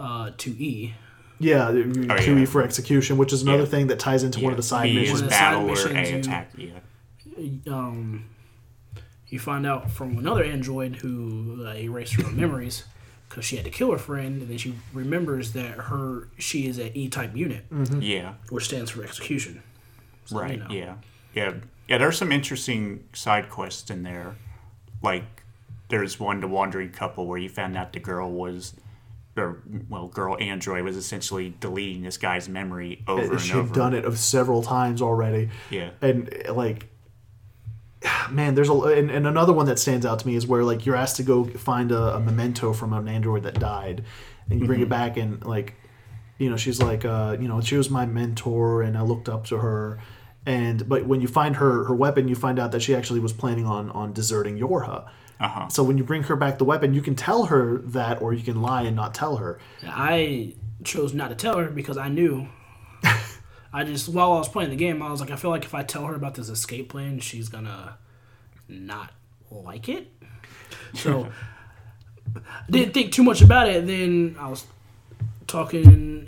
uh, two E. Yeah, Oh, two E yeah. for execution, which is another Yeah. thing that ties into one of the side B missions. is One of the side battle or missions A you- attack. Yeah. Um, you find out from another android who uh, erased her memories because she had to kill her friend, and then she remembers that her she is an E-type unit, Yeah. which stands for execution. So, Right. you know. Yeah. Yeah. Yeah. There's some interesting side quests in there. Like, there's one, the wandering couple, where you found out the girl was, or well, girl android was essentially deleting this guy's memory over and She'd over. done it of several times already. Yeah. And like, man, there's a and, and another one that stands out to me is where like you're asked to go find a, a memento from an android that died, and you bring it back, and like, you know, she's like, uh, you know, she was my mentor, and I looked up to her. And but when you find her her weapon, you find out that she actually was planning on on deserting Yorha. Uh-huh. So when you bring her back the weapon, you can tell her that, or you can lie and not tell her. I chose not to tell her because I knew. I just while I was playing the game, I was like, I feel like if I tell her about this escape plan, she's gonna not like it. So didn't think too much about it. Then I was talking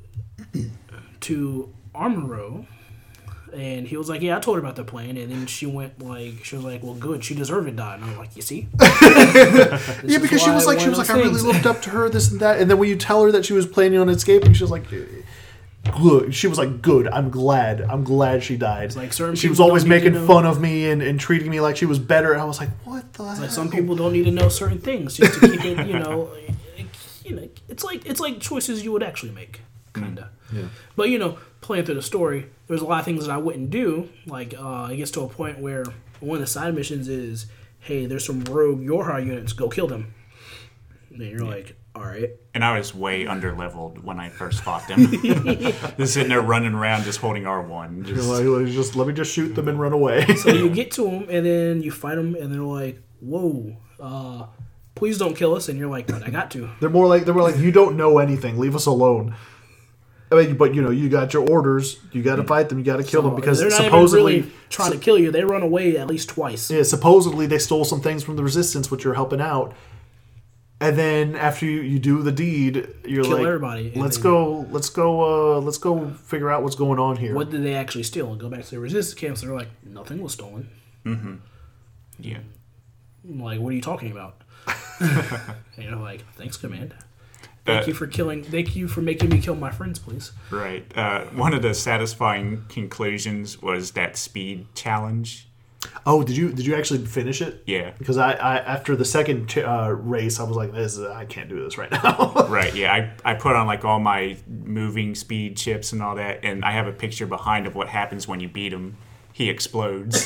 to Armoro, and he was like, "Yeah, I told her about the plan." And then she went like, "She was like, well, good. She deserved to die." And I was like, "You see?" Yeah, because she was like, she was like, I really looked up to her, this and that. And then when you tell her that she was planning on escaping, she was like, good. She was like, good. I'm glad. I'm glad she died. like certain she was people always don't need to making know- fun of me and, and treating me like she was better. And I was like, what the hell? Like some people don't need to know certain things just to keep it, you know, like, you know, it's like it's like choices you would actually make, kinda. Yeah. But you know, playing through the story, there's a lot of things that I wouldn't do. Like uh, it gets to a point where one of the side missions is, hey, there's some rogue Yorha units, go kill them. And then you're like, all right. And I was way under leveled when I first fought them. Just sitting there running around, just holding R one. You're Just, like, "Well, just let me just shoot them and run away. So you get to them, and then you fight them, and they're like, whoa, uh, please don't kill us. And you're like, but I got to. They're more like, they were like, you don't know anything. Leave us alone. I mean, but you know, you got your orders. You got to fight them. You got to kill them because they're not supposedly, even really trying to kill you. They run away at least twice. yeah, supposedly they stole some things from the resistance, which you're helping out. And then after you, you do the deed, you're Kill like, everybody, and let's then- go, let's go, uh, let's go figure out what's going on here. What did they actually steal? And go back to the resistance camps. They're like, nothing was stolen. yeah. I'm like, what are you talking about? And you're like, thanks, Command. Thank Uh, you for killing. Thank you for making me kill my friends, please. Right. Uh, one of the satisfying conclusions was that speed challenge. Oh, did you did you actually finish it? Yeah. Because I, I after the second ch- uh, race, I was like, this is, I can't do this right now. Right, yeah. I, I put on like all my moving speed chips and all that, and I have a picture behind of what happens when you beat him. He explodes.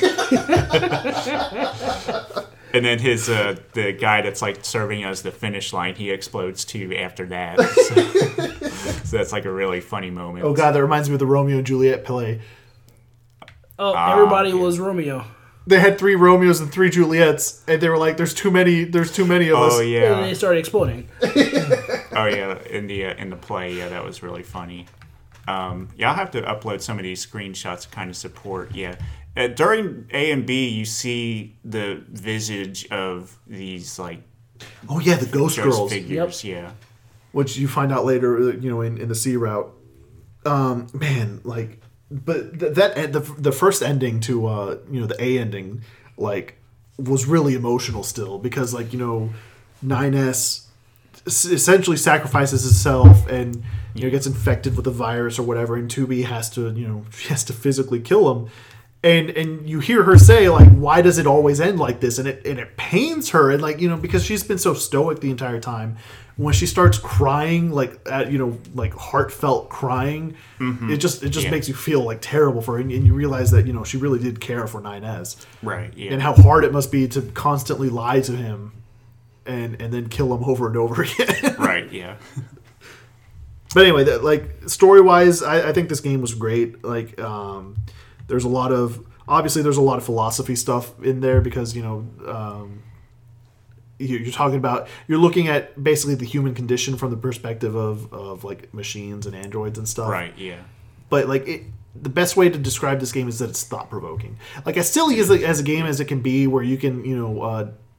And then his uh, the guy that's like serving as the finish line, he explodes too after that. So, so that's like a really funny moment. Oh god, that reminds me of the Romeo and Juliet play. Oh, Ah, everybody was Romeo. They had three Romeos and three Juliets, and they were like, "There's too many. There's too many of us." Oh And then yeah, they started exploding. oh yeah. In the uh, in the play, yeah, that was really funny. Um, yeah, I'll have to upload some of these screenshots to kind of support. Yeah, uh, during A and B, you see the visage of these like Oh yeah, the Ghost ghost Girls, figures. Yeah, which you find out later, you know, in, in the C route. Um, man, like, but th- that the the first ending to uh, you know, the A ending, like, was really emotional still because, like, you know, nine S essentially sacrifices himself and, you know, gets infected with a virus or whatever, and two B has to, you know, she has to physically kill him. And and you hear her say, like, why does it always end like this? And it and it pains her, and, like, you know, because she's been so stoic the entire time. When she starts crying, like, at, you know, like heartfelt crying, Mm-hmm. it just it just Yeah. makes you feel like terrible for her, and, and you realize that, you know, she really did care for nine S, right. Yeah, and how hard it must be to constantly lie to him, and and then kill him over and over again. right. Yeah, But anyway, that, like, story wise, I, I think this game was great. Like, um, there's a lot of obviously there's a lot of philosophy stuff in there because, you know, um, you- you're talking about you're looking at basically the human condition from the perspective of of like machines and androids and stuff. right. Yeah, But like it. The best way to describe this game is that it's thought provoking. Like as silly as a, as a game as it can be, where you can, you know, uh,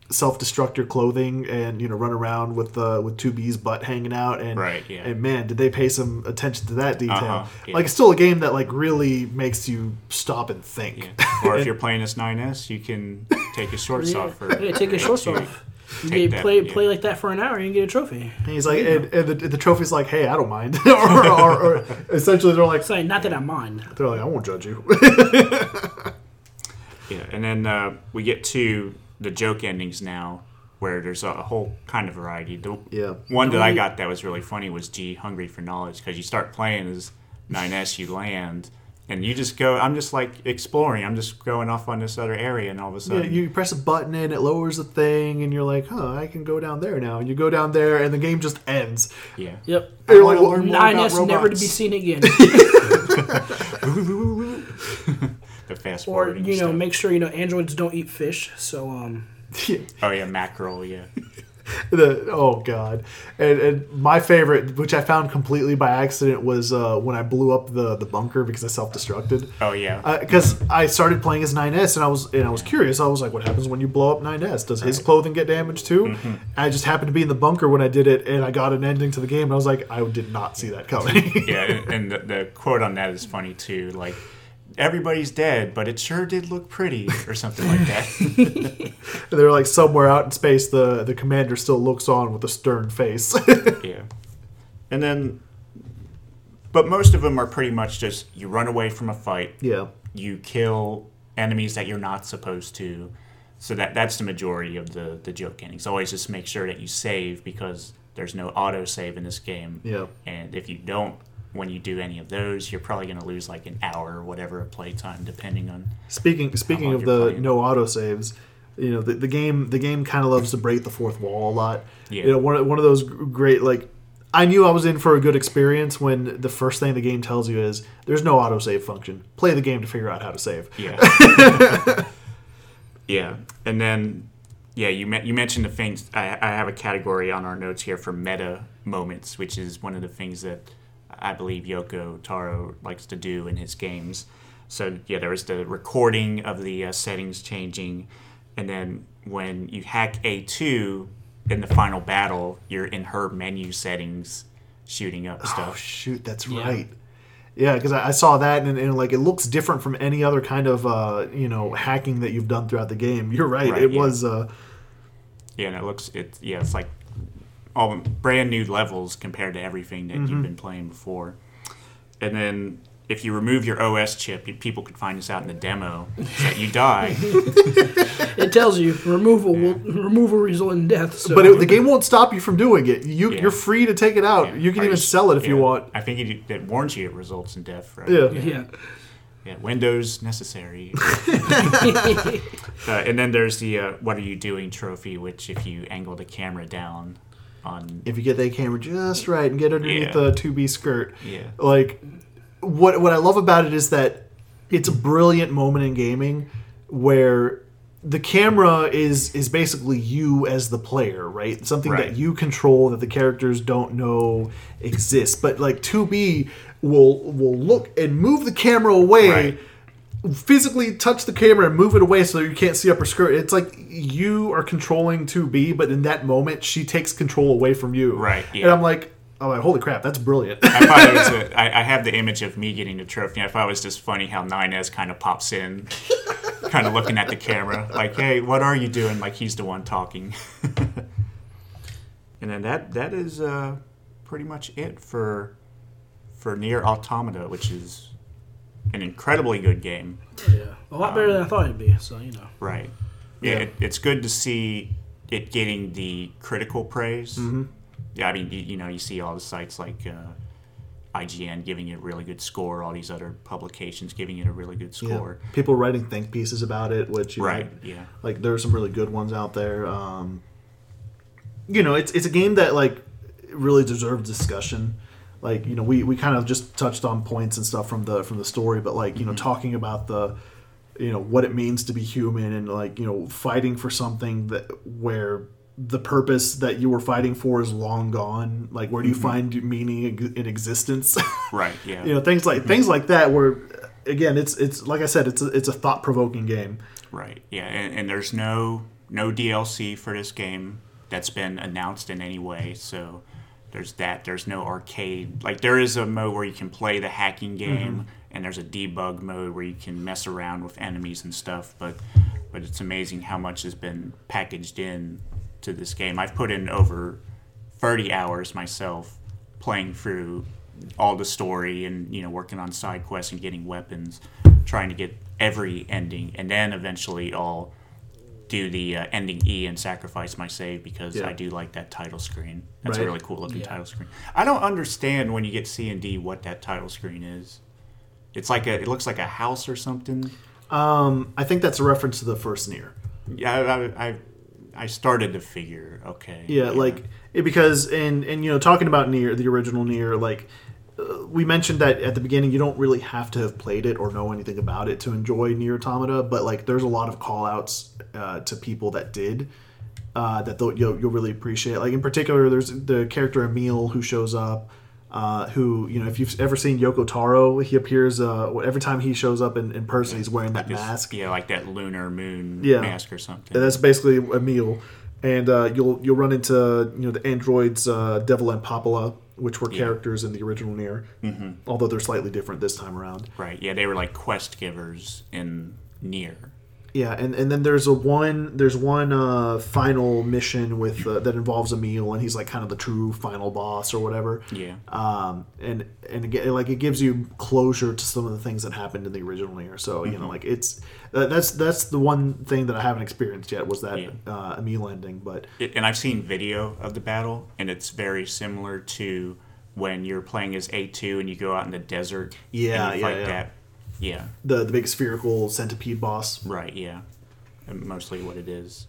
self-destruct your clothing and you know run around with uh, with two B's butt hanging out and Right, yeah. and man did they pay some attention to that detail. Uh-huh, yeah. Like it's still a game that like really makes you stop and think. Yeah. Or if you're playing as nine S, you can take your shorts Yeah, off. For, yeah take your shorts to off. You take get, that, play yeah. play like that for an hour, you can get a trophy. And he's like and, and the, the trophy's like, hey, I don't mind. or, or, or essentially they're like It's like, not that I mind. they're like I won't judge you. Yeah, and then uh, we get to the joke endings now, where there's a whole kind of variety. The Yeah. one that I got that was really funny was G, Hungry for Knowledge, because you start playing as nine S, you land, and you just go, I'm just like exploring, I'm just going off on this other area, and all of a Yeah, sudden... you press a button and it lowers the thing, and you're like, "Huh, I can go down there now." And you go down there, and the game just ends. yeah. Yep. I wanna like, learn more nine about S never to robots. be seen again. The fast Or, forwarding you know, stuff. make sure, you know, androids don't eat fish. So, um, Oh, yeah, mackerel, yeah. The, oh god, and and my favorite, which I found completely by accident, was uh, when I blew up the, the bunker because I self destructed. Oh, yeah. Because I started playing as nine S and I was and I was curious. I was like, "What happens when you blow up nine S? Does his clothing get damaged too?" Mm-hmm. I just happened to be in the bunker when I did it, and I got an ending to the game. And I was like, "I did not see that coming." Yeah, and, and the, the quote on that is funny, too. Like, everybody's dead, but it sure did look pretty, or something like that. They're like somewhere out in space. The the commander still looks on with a stern face. Yeah. And then, but most of them are pretty much just you run away from a fight, Yeah. you kill enemies that you're not supposed to. So that that's the majority of the, the joke endings. Always just make sure that you save, because there's no auto save in this game. Yeah. And if you don't, when you do any of those, you're probably going to lose like an hour or whatever of playtime, depending on. Speaking speaking long of you're the playing. no autosaves, you know the, the game the game kind of loves to break the fourth wall a lot. Yeah. You know one of, one of those g- great like I knew I was in for a good experience when the first thing the game tells you is there's no autosave function. Play the game to figure out how to save. Yeah. Yeah, and then yeah, you me- you mentioned the things. I, I have a category on our notes here for meta moments, which is one of the things that I believe Yoko Taro likes to do in his games. So yeah, there was the recording of the uh, settings changing, and then when you hack A two in the final battle, you're in her menu settings shooting up Oh stuff. shoot, that's Yeah. right. Yeah, because I, I saw that and, and like it looks different from any other kind of uh, you know hacking that you've done throughout the game. You're right. Right, it yeah. was. Uh, Yeah, and it looks it. Yeah, it's like all brand new levels compared to everything that Mm-hmm. you've been playing before. And then if you remove your O S chip, you- people could find this out in the demo. Is that you die. it tells you removal will removal result in death. So. but it, the game won't stop you from doing it. You Yeah. you're free to take it out. Yeah. You can Or even sell it if you yeah. want. I think it, it warns you it results in death. Right? Yeah. yeah. Yeah, Windows necessary. uh, and then there's the uh, "What are you doing?" trophy, which if you angle the camera down on, If you get that camera just right and get underneath Yeah. the two B skirt, yeah, like what what I love about it is that it's a brilliant moment in gaming where the camera is is basically you as the player, right? Something Right. that you control that the characters don't know exists. But like two B will will look and move the camera away. Right. Physically touch the camera and move it away so you can't see up her skirt. It's like you are controlling two B, but in that moment she takes control away from you. Right, yeah. And I'm like, oh, like, holy crap, that's brilliant. I thought it was. A, I, I have the image of me getting the trophy. I thought it was just funny how nine S kind of pops in, kind of looking at the camera, like, "Hey, what are you doing?" Like he's the one talking. And then that that is uh, pretty much it for for Nier Automata, which is an incredibly good game. Yeah. A lot better than I thought it'd be. So you know. Right. Yeah, Yeah. It, it's good to see it getting the critical praise. Mm-hmm. Yeah, I mean, you, you know, you see all the sites like uh, I G N giving it a really good score, all these other publications giving it a really good Yeah. score. People writing think pieces about it, which you know, Right, yeah. like there are some really good ones out there. Um, you know, it's it's a game that like really deserves discussion. Like you know, we, we kind of just touched on points and stuff from the from the story, but like you know, talking about the you know what it means to be human and like you know fighting for something that where the purpose that you were fighting for is long gone. Like where do you find meaning in existence? Right, yeah. you know things like things like that where again it's it's like I said it's a, it's a thought-provoking game. Right, yeah. And, and there's no no D L C for this game that's been announced in any way. So there's that. There's no arcade. Like, there is a mode where you can play the hacking game, mm-hmm. and there's a debug mode where you can mess around with enemies and stuff. But but it's amazing how much has been packaged in to this game. I've put in over thirty hours myself playing through all the story and, you know, working on side quests and getting weapons, trying to get every ending, and then eventually I'll do the uh, ending E and sacrifice my save because yeah. I do like that title screen. That's right. a really cool looking yeah. title screen. I don't understand when you get C and D what that title screen is. It's like a, it looks like a house or something. Um, I think that's a reference to the first Nier. Yeah, I, I, I started to figure. Okay. Yeah, yeah. like it, because and and you know, talking about Nier, the original Nier, like. Uh, we mentioned that at the beginning you don't really have to have played it or know anything about it to enjoy Nier Automata, but like there's a lot of call-outs uh, to people that did uh, that you'll, you'll really appreciate. Like in particular, there's the character Emil who shows up, uh, who, you know, if you've ever seen Yoko Taro, he appears uh, every time he shows up in, in person, he's wearing that like mask. Yeah, like that lunar moon yeah. mask or something. And that's basically Emil. And uh, you'll you'll run into, you know, the androids uh, Devil and Popala, which were yeah. characters in the original Nier, mm-hmm. although they're slightly different this time around. Right, yeah, they were like quest givers in Nier. Yeah, and, and then there's a one there's one uh, final mission with uh, that involves Emil, and he's like kind of the true final boss or whatever. Yeah. Um, and and again, like it gives you closure to some of the things that happened in the original Nier. So mm-hmm. you know, like it's uh, that's that's the one thing that I haven't experienced yet was that yeah. uh, Emil ending. But it, and I've seen video of the battle, and it's very similar to when you're playing as A two and you go out in the desert. Yeah, and you yeah, fight yeah. that. Yeah. The the big spherical centipede boss. Right, yeah. Mostly what it is.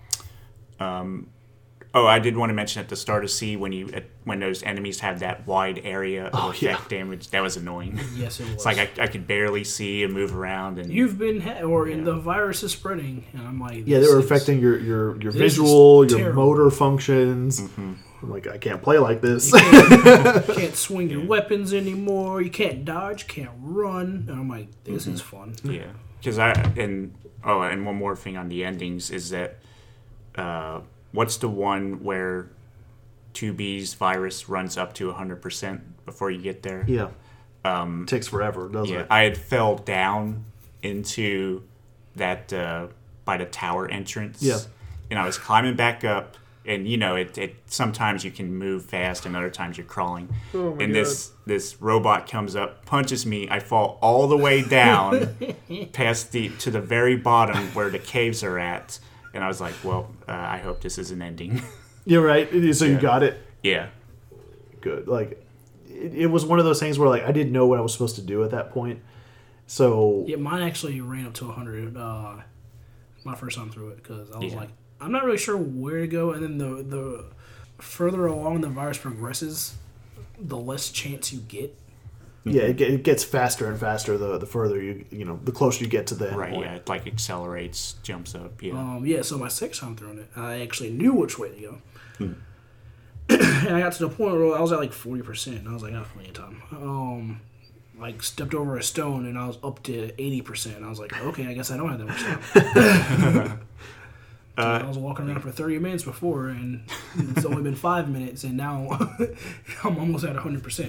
Um, oh, I did want to mention at the start of C, when you when those enemies have that wide area of oh, effect yeah. damage, that was annoying. Yes, it was. It's like I, I could barely see and move around. And You've been, ha- or yeah. the virus is spreading, and I'm like, yeah, they were is, affecting your your, your visual, your terrible. motor functions. Mm-hmm. I'm like, I can't play like this. You can't, you can't swing your weapons anymore. You can't dodge. Can't run. And I'm like, this mm-hmm. is fun. Yeah, because I and oh, and one more thing on the endings is that uh, what's the one where two B's virus runs up to one hundred percent before you get there? Yeah, um, it takes forever, doesn't yeah, it? I had fell down into that uh, by the tower entrance. Yeah, and I was climbing back up. And you know, it, it sometimes you can move fast, and other times you're crawling. Oh my and God. this this robot comes up, punches me. I fall all the way down past the to the very bottom where the caves are at. And I was like, well, uh, I hope this is an ending. You're right. So yeah. you got it. Yeah. Good. Like, it, it was one of those things where like I didn't know what I was supposed to do at that point. So yeah, mine actually ran up to one hundred uh, my first time through it because I was yeah. like, I'm not really sure where to go, and then the the further along the virus progresses, the less chance you get. Yeah, it, it gets faster and faster the the further you you know the closer you get to the end Right. point. Yeah. It like accelerates, jumps up. Yeah. Um, yeah. So my sixth time through it, I actually knew which way to go, hmm. and I got to the point where I was at like forty percent, and I was like, I have plenty of time. Um, like stepped over a stone, and I was up to eighty percent. I was like, okay, I guess I don't have that much time. So uh, I was walking around for thirty minutes before, and it's only been five minutes, and now I'm almost at one hundred percent.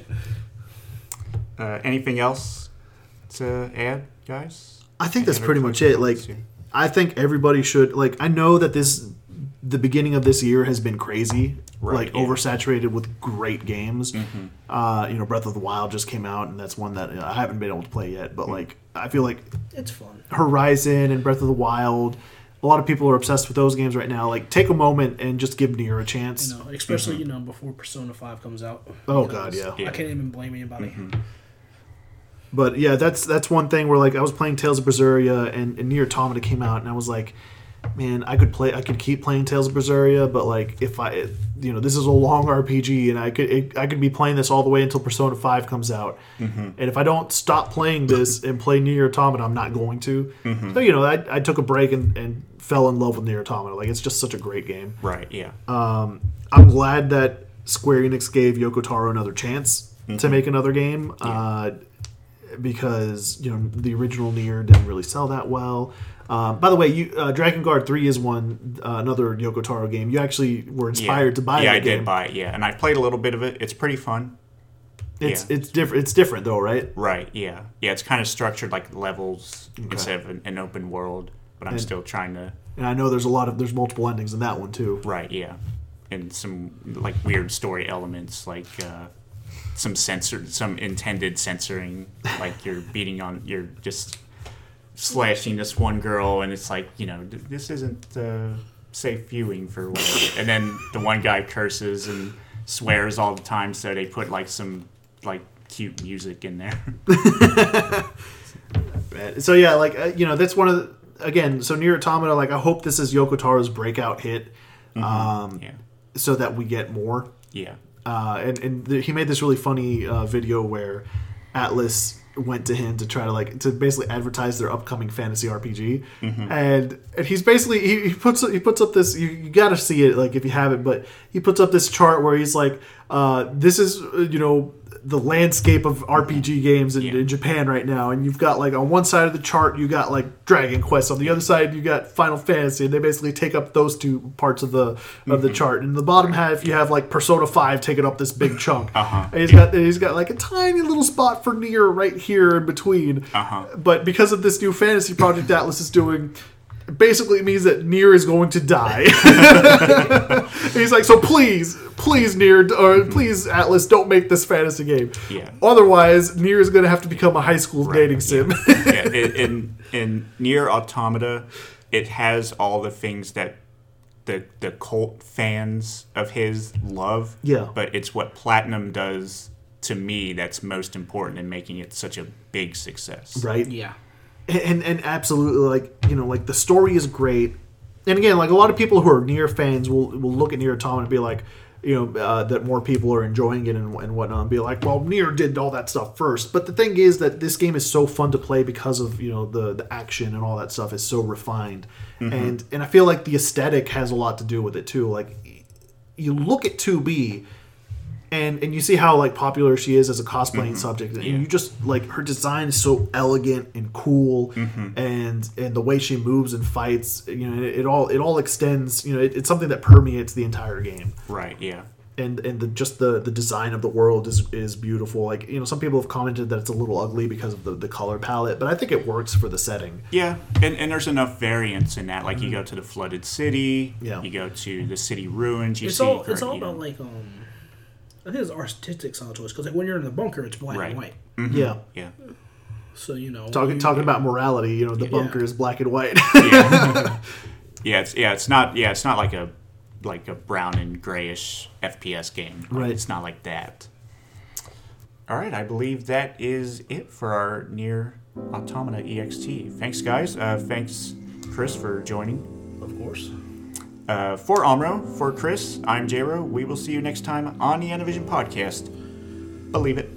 Uh, anything else to add, guys? I think that's Any pretty other much it. Like, questions? I think everybody should, like, I know that this, the beginning of this year has been crazy, Right, like, yeah. oversaturated with great games. Mm-hmm. Uh, you know, Breath of the Wild just came out, and that's one that you know, I haven't been able to play yet, but, Mm-hmm. like, I feel like It's fun. Horizon and Breath of the Wild, a lot of people are obsessed with those games right now. Like, take a moment and just give Nier a chance. You know, especially mm-hmm. you know before Persona five comes out. Oh, You know, God, yeah. Yeah. I can't even blame anybody. Mm-hmm. But yeah, that's that's one thing where like I was playing Tales of Berseria and, and Nier Automata came out and I was like, man, I could play, I could keep playing Tales of Berseria, but like if I, it, you know, this is a long R P G and I could it, I could be playing this all the way until Persona five comes out, mm-hmm. and if I don't stop playing this and play Nier Automata, I'm not going to. Mm-hmm. So you know, I, I took a break and, and fell in love with Nier Automata. Like it's just such a great game. Right. Yeah. Um, I'm glad that Square Enix gave Yoko Taro another chance mm-hmm. to make another game. Yeah. Uh, because you know the original Nier didn't really sell that well. Um, by the way, you uh, Dragon Guard three is one uh, another Yoko Taro game. You actually were inspired yeah. to buy yeah, that I game. did buy it, yeah. And I played a little bit of it. It's pretty fun. It's yeah. it's different. It's different though, right? Right, yeah. Yeah, it's kind of structured like levels okay. instead of an, an open world, but I'm and, still trying to... And I know there's a lot of... There's multiple endings in that one, too. Right, yeah. And some, like, weird story elements, like uh, some censor, some intended censoring, like you're beating on... You're just slashing this one girl, and it's like, you know, this isn't uh, safe viewing for whatever. And then the one guy curses and swears all the time, so they put, like, some... like cute music in there. So yeah, like uh, you know, that's one of the, again. So Nier Automata, like I hope this is Yoko Taro's breakout hit, mm-hmm. um, yeah. so that we get more. Yeah. Uh, and and the, he made this really funny uh, video where Atlas went to him to try to like to basically advertise their upcoming fantasy R P G, mm-hmm. and and he's basically he, he puts he puts up this you, you got to see it like if you haven't, but he puts up this chart where he's like, uh, this is you know. the landscape of R P G games in, yeah. in Japan right now, and you've got like on one side of the chart you got like Dragon Quest, on the other side you got Final Fantasy, and they basically take up those two parts of the of mm-hmm. the chart. And the bottom half you have like Persona five taking up this big chunk, uh-huh. and he's got and he's got like a tiny little spot for Nier right here in between. Uh-huh. But because of this new fantasy project Atlas is doing, it basically means that Nier is going to die. He's like, so please, please Nier, or please Atlas, don't make this fantasy game. Yeah. Otherwise, Nier is going to have to become a high school right. dating sim. Yeah. yeah. In, in Nier Automata, it has all the things that the the cult fans of his love. Yeah. But it's what Platinum does to me that's most important in making it such a big success. Right? Yeah. And and absolutely, like, you know, like the story is great. And again, like a lot of people who are Nier fans will will look at Nier Automata and be like, you know, uh, that more people are enjoying it and, and whatnot, and be like, well, Nier did all that stuff first. But the thing is that this game is so fun to play because of, you know, the, the action and all that stuff is so refined. Mm-hmm. And and I feel like the aesthetic has a lot to do with it too. Like, you look at two B, and and you see how like popular she is as a cosplaying mm-hmm. subject, and yeah. you just like her design is so elegant and cool, mm-hmm. and and the way she moves and fights, you know, it, it all it all extends. You know, it, it's something that permeates the entire game. Right. Yeah. And and the just the, the design of the world is is beautiful. Like, you know, some people have commented that it's a little ugly because of the, the color palette, but I think it works for the setting. Yeah, and and there's enough variance in that. Like, you go to the flooded city, yeah. you go to the city ruins. You it's see all her, it's all you know, about like um. I think it's artistic style choice because like when you're in the bunker, it's black right. and white. Mm-hmm. Yeah, yeah. So you know, talking you, talking about morality, you know, the yeah. bunker is black and white. yeah. yeah, it's yeah, it's not yeah, it's not like a like a brown and grayish F P S game. Right. It's not like that. All right, I believe that is it for our Nier Automata E X T. Thanks, guys. Uh, thanks, Chris, for joining. Of course. Uh, for Amro, for Chris, I'm J-Ro. We will see you next time on the Anavision Podcast. Believe it.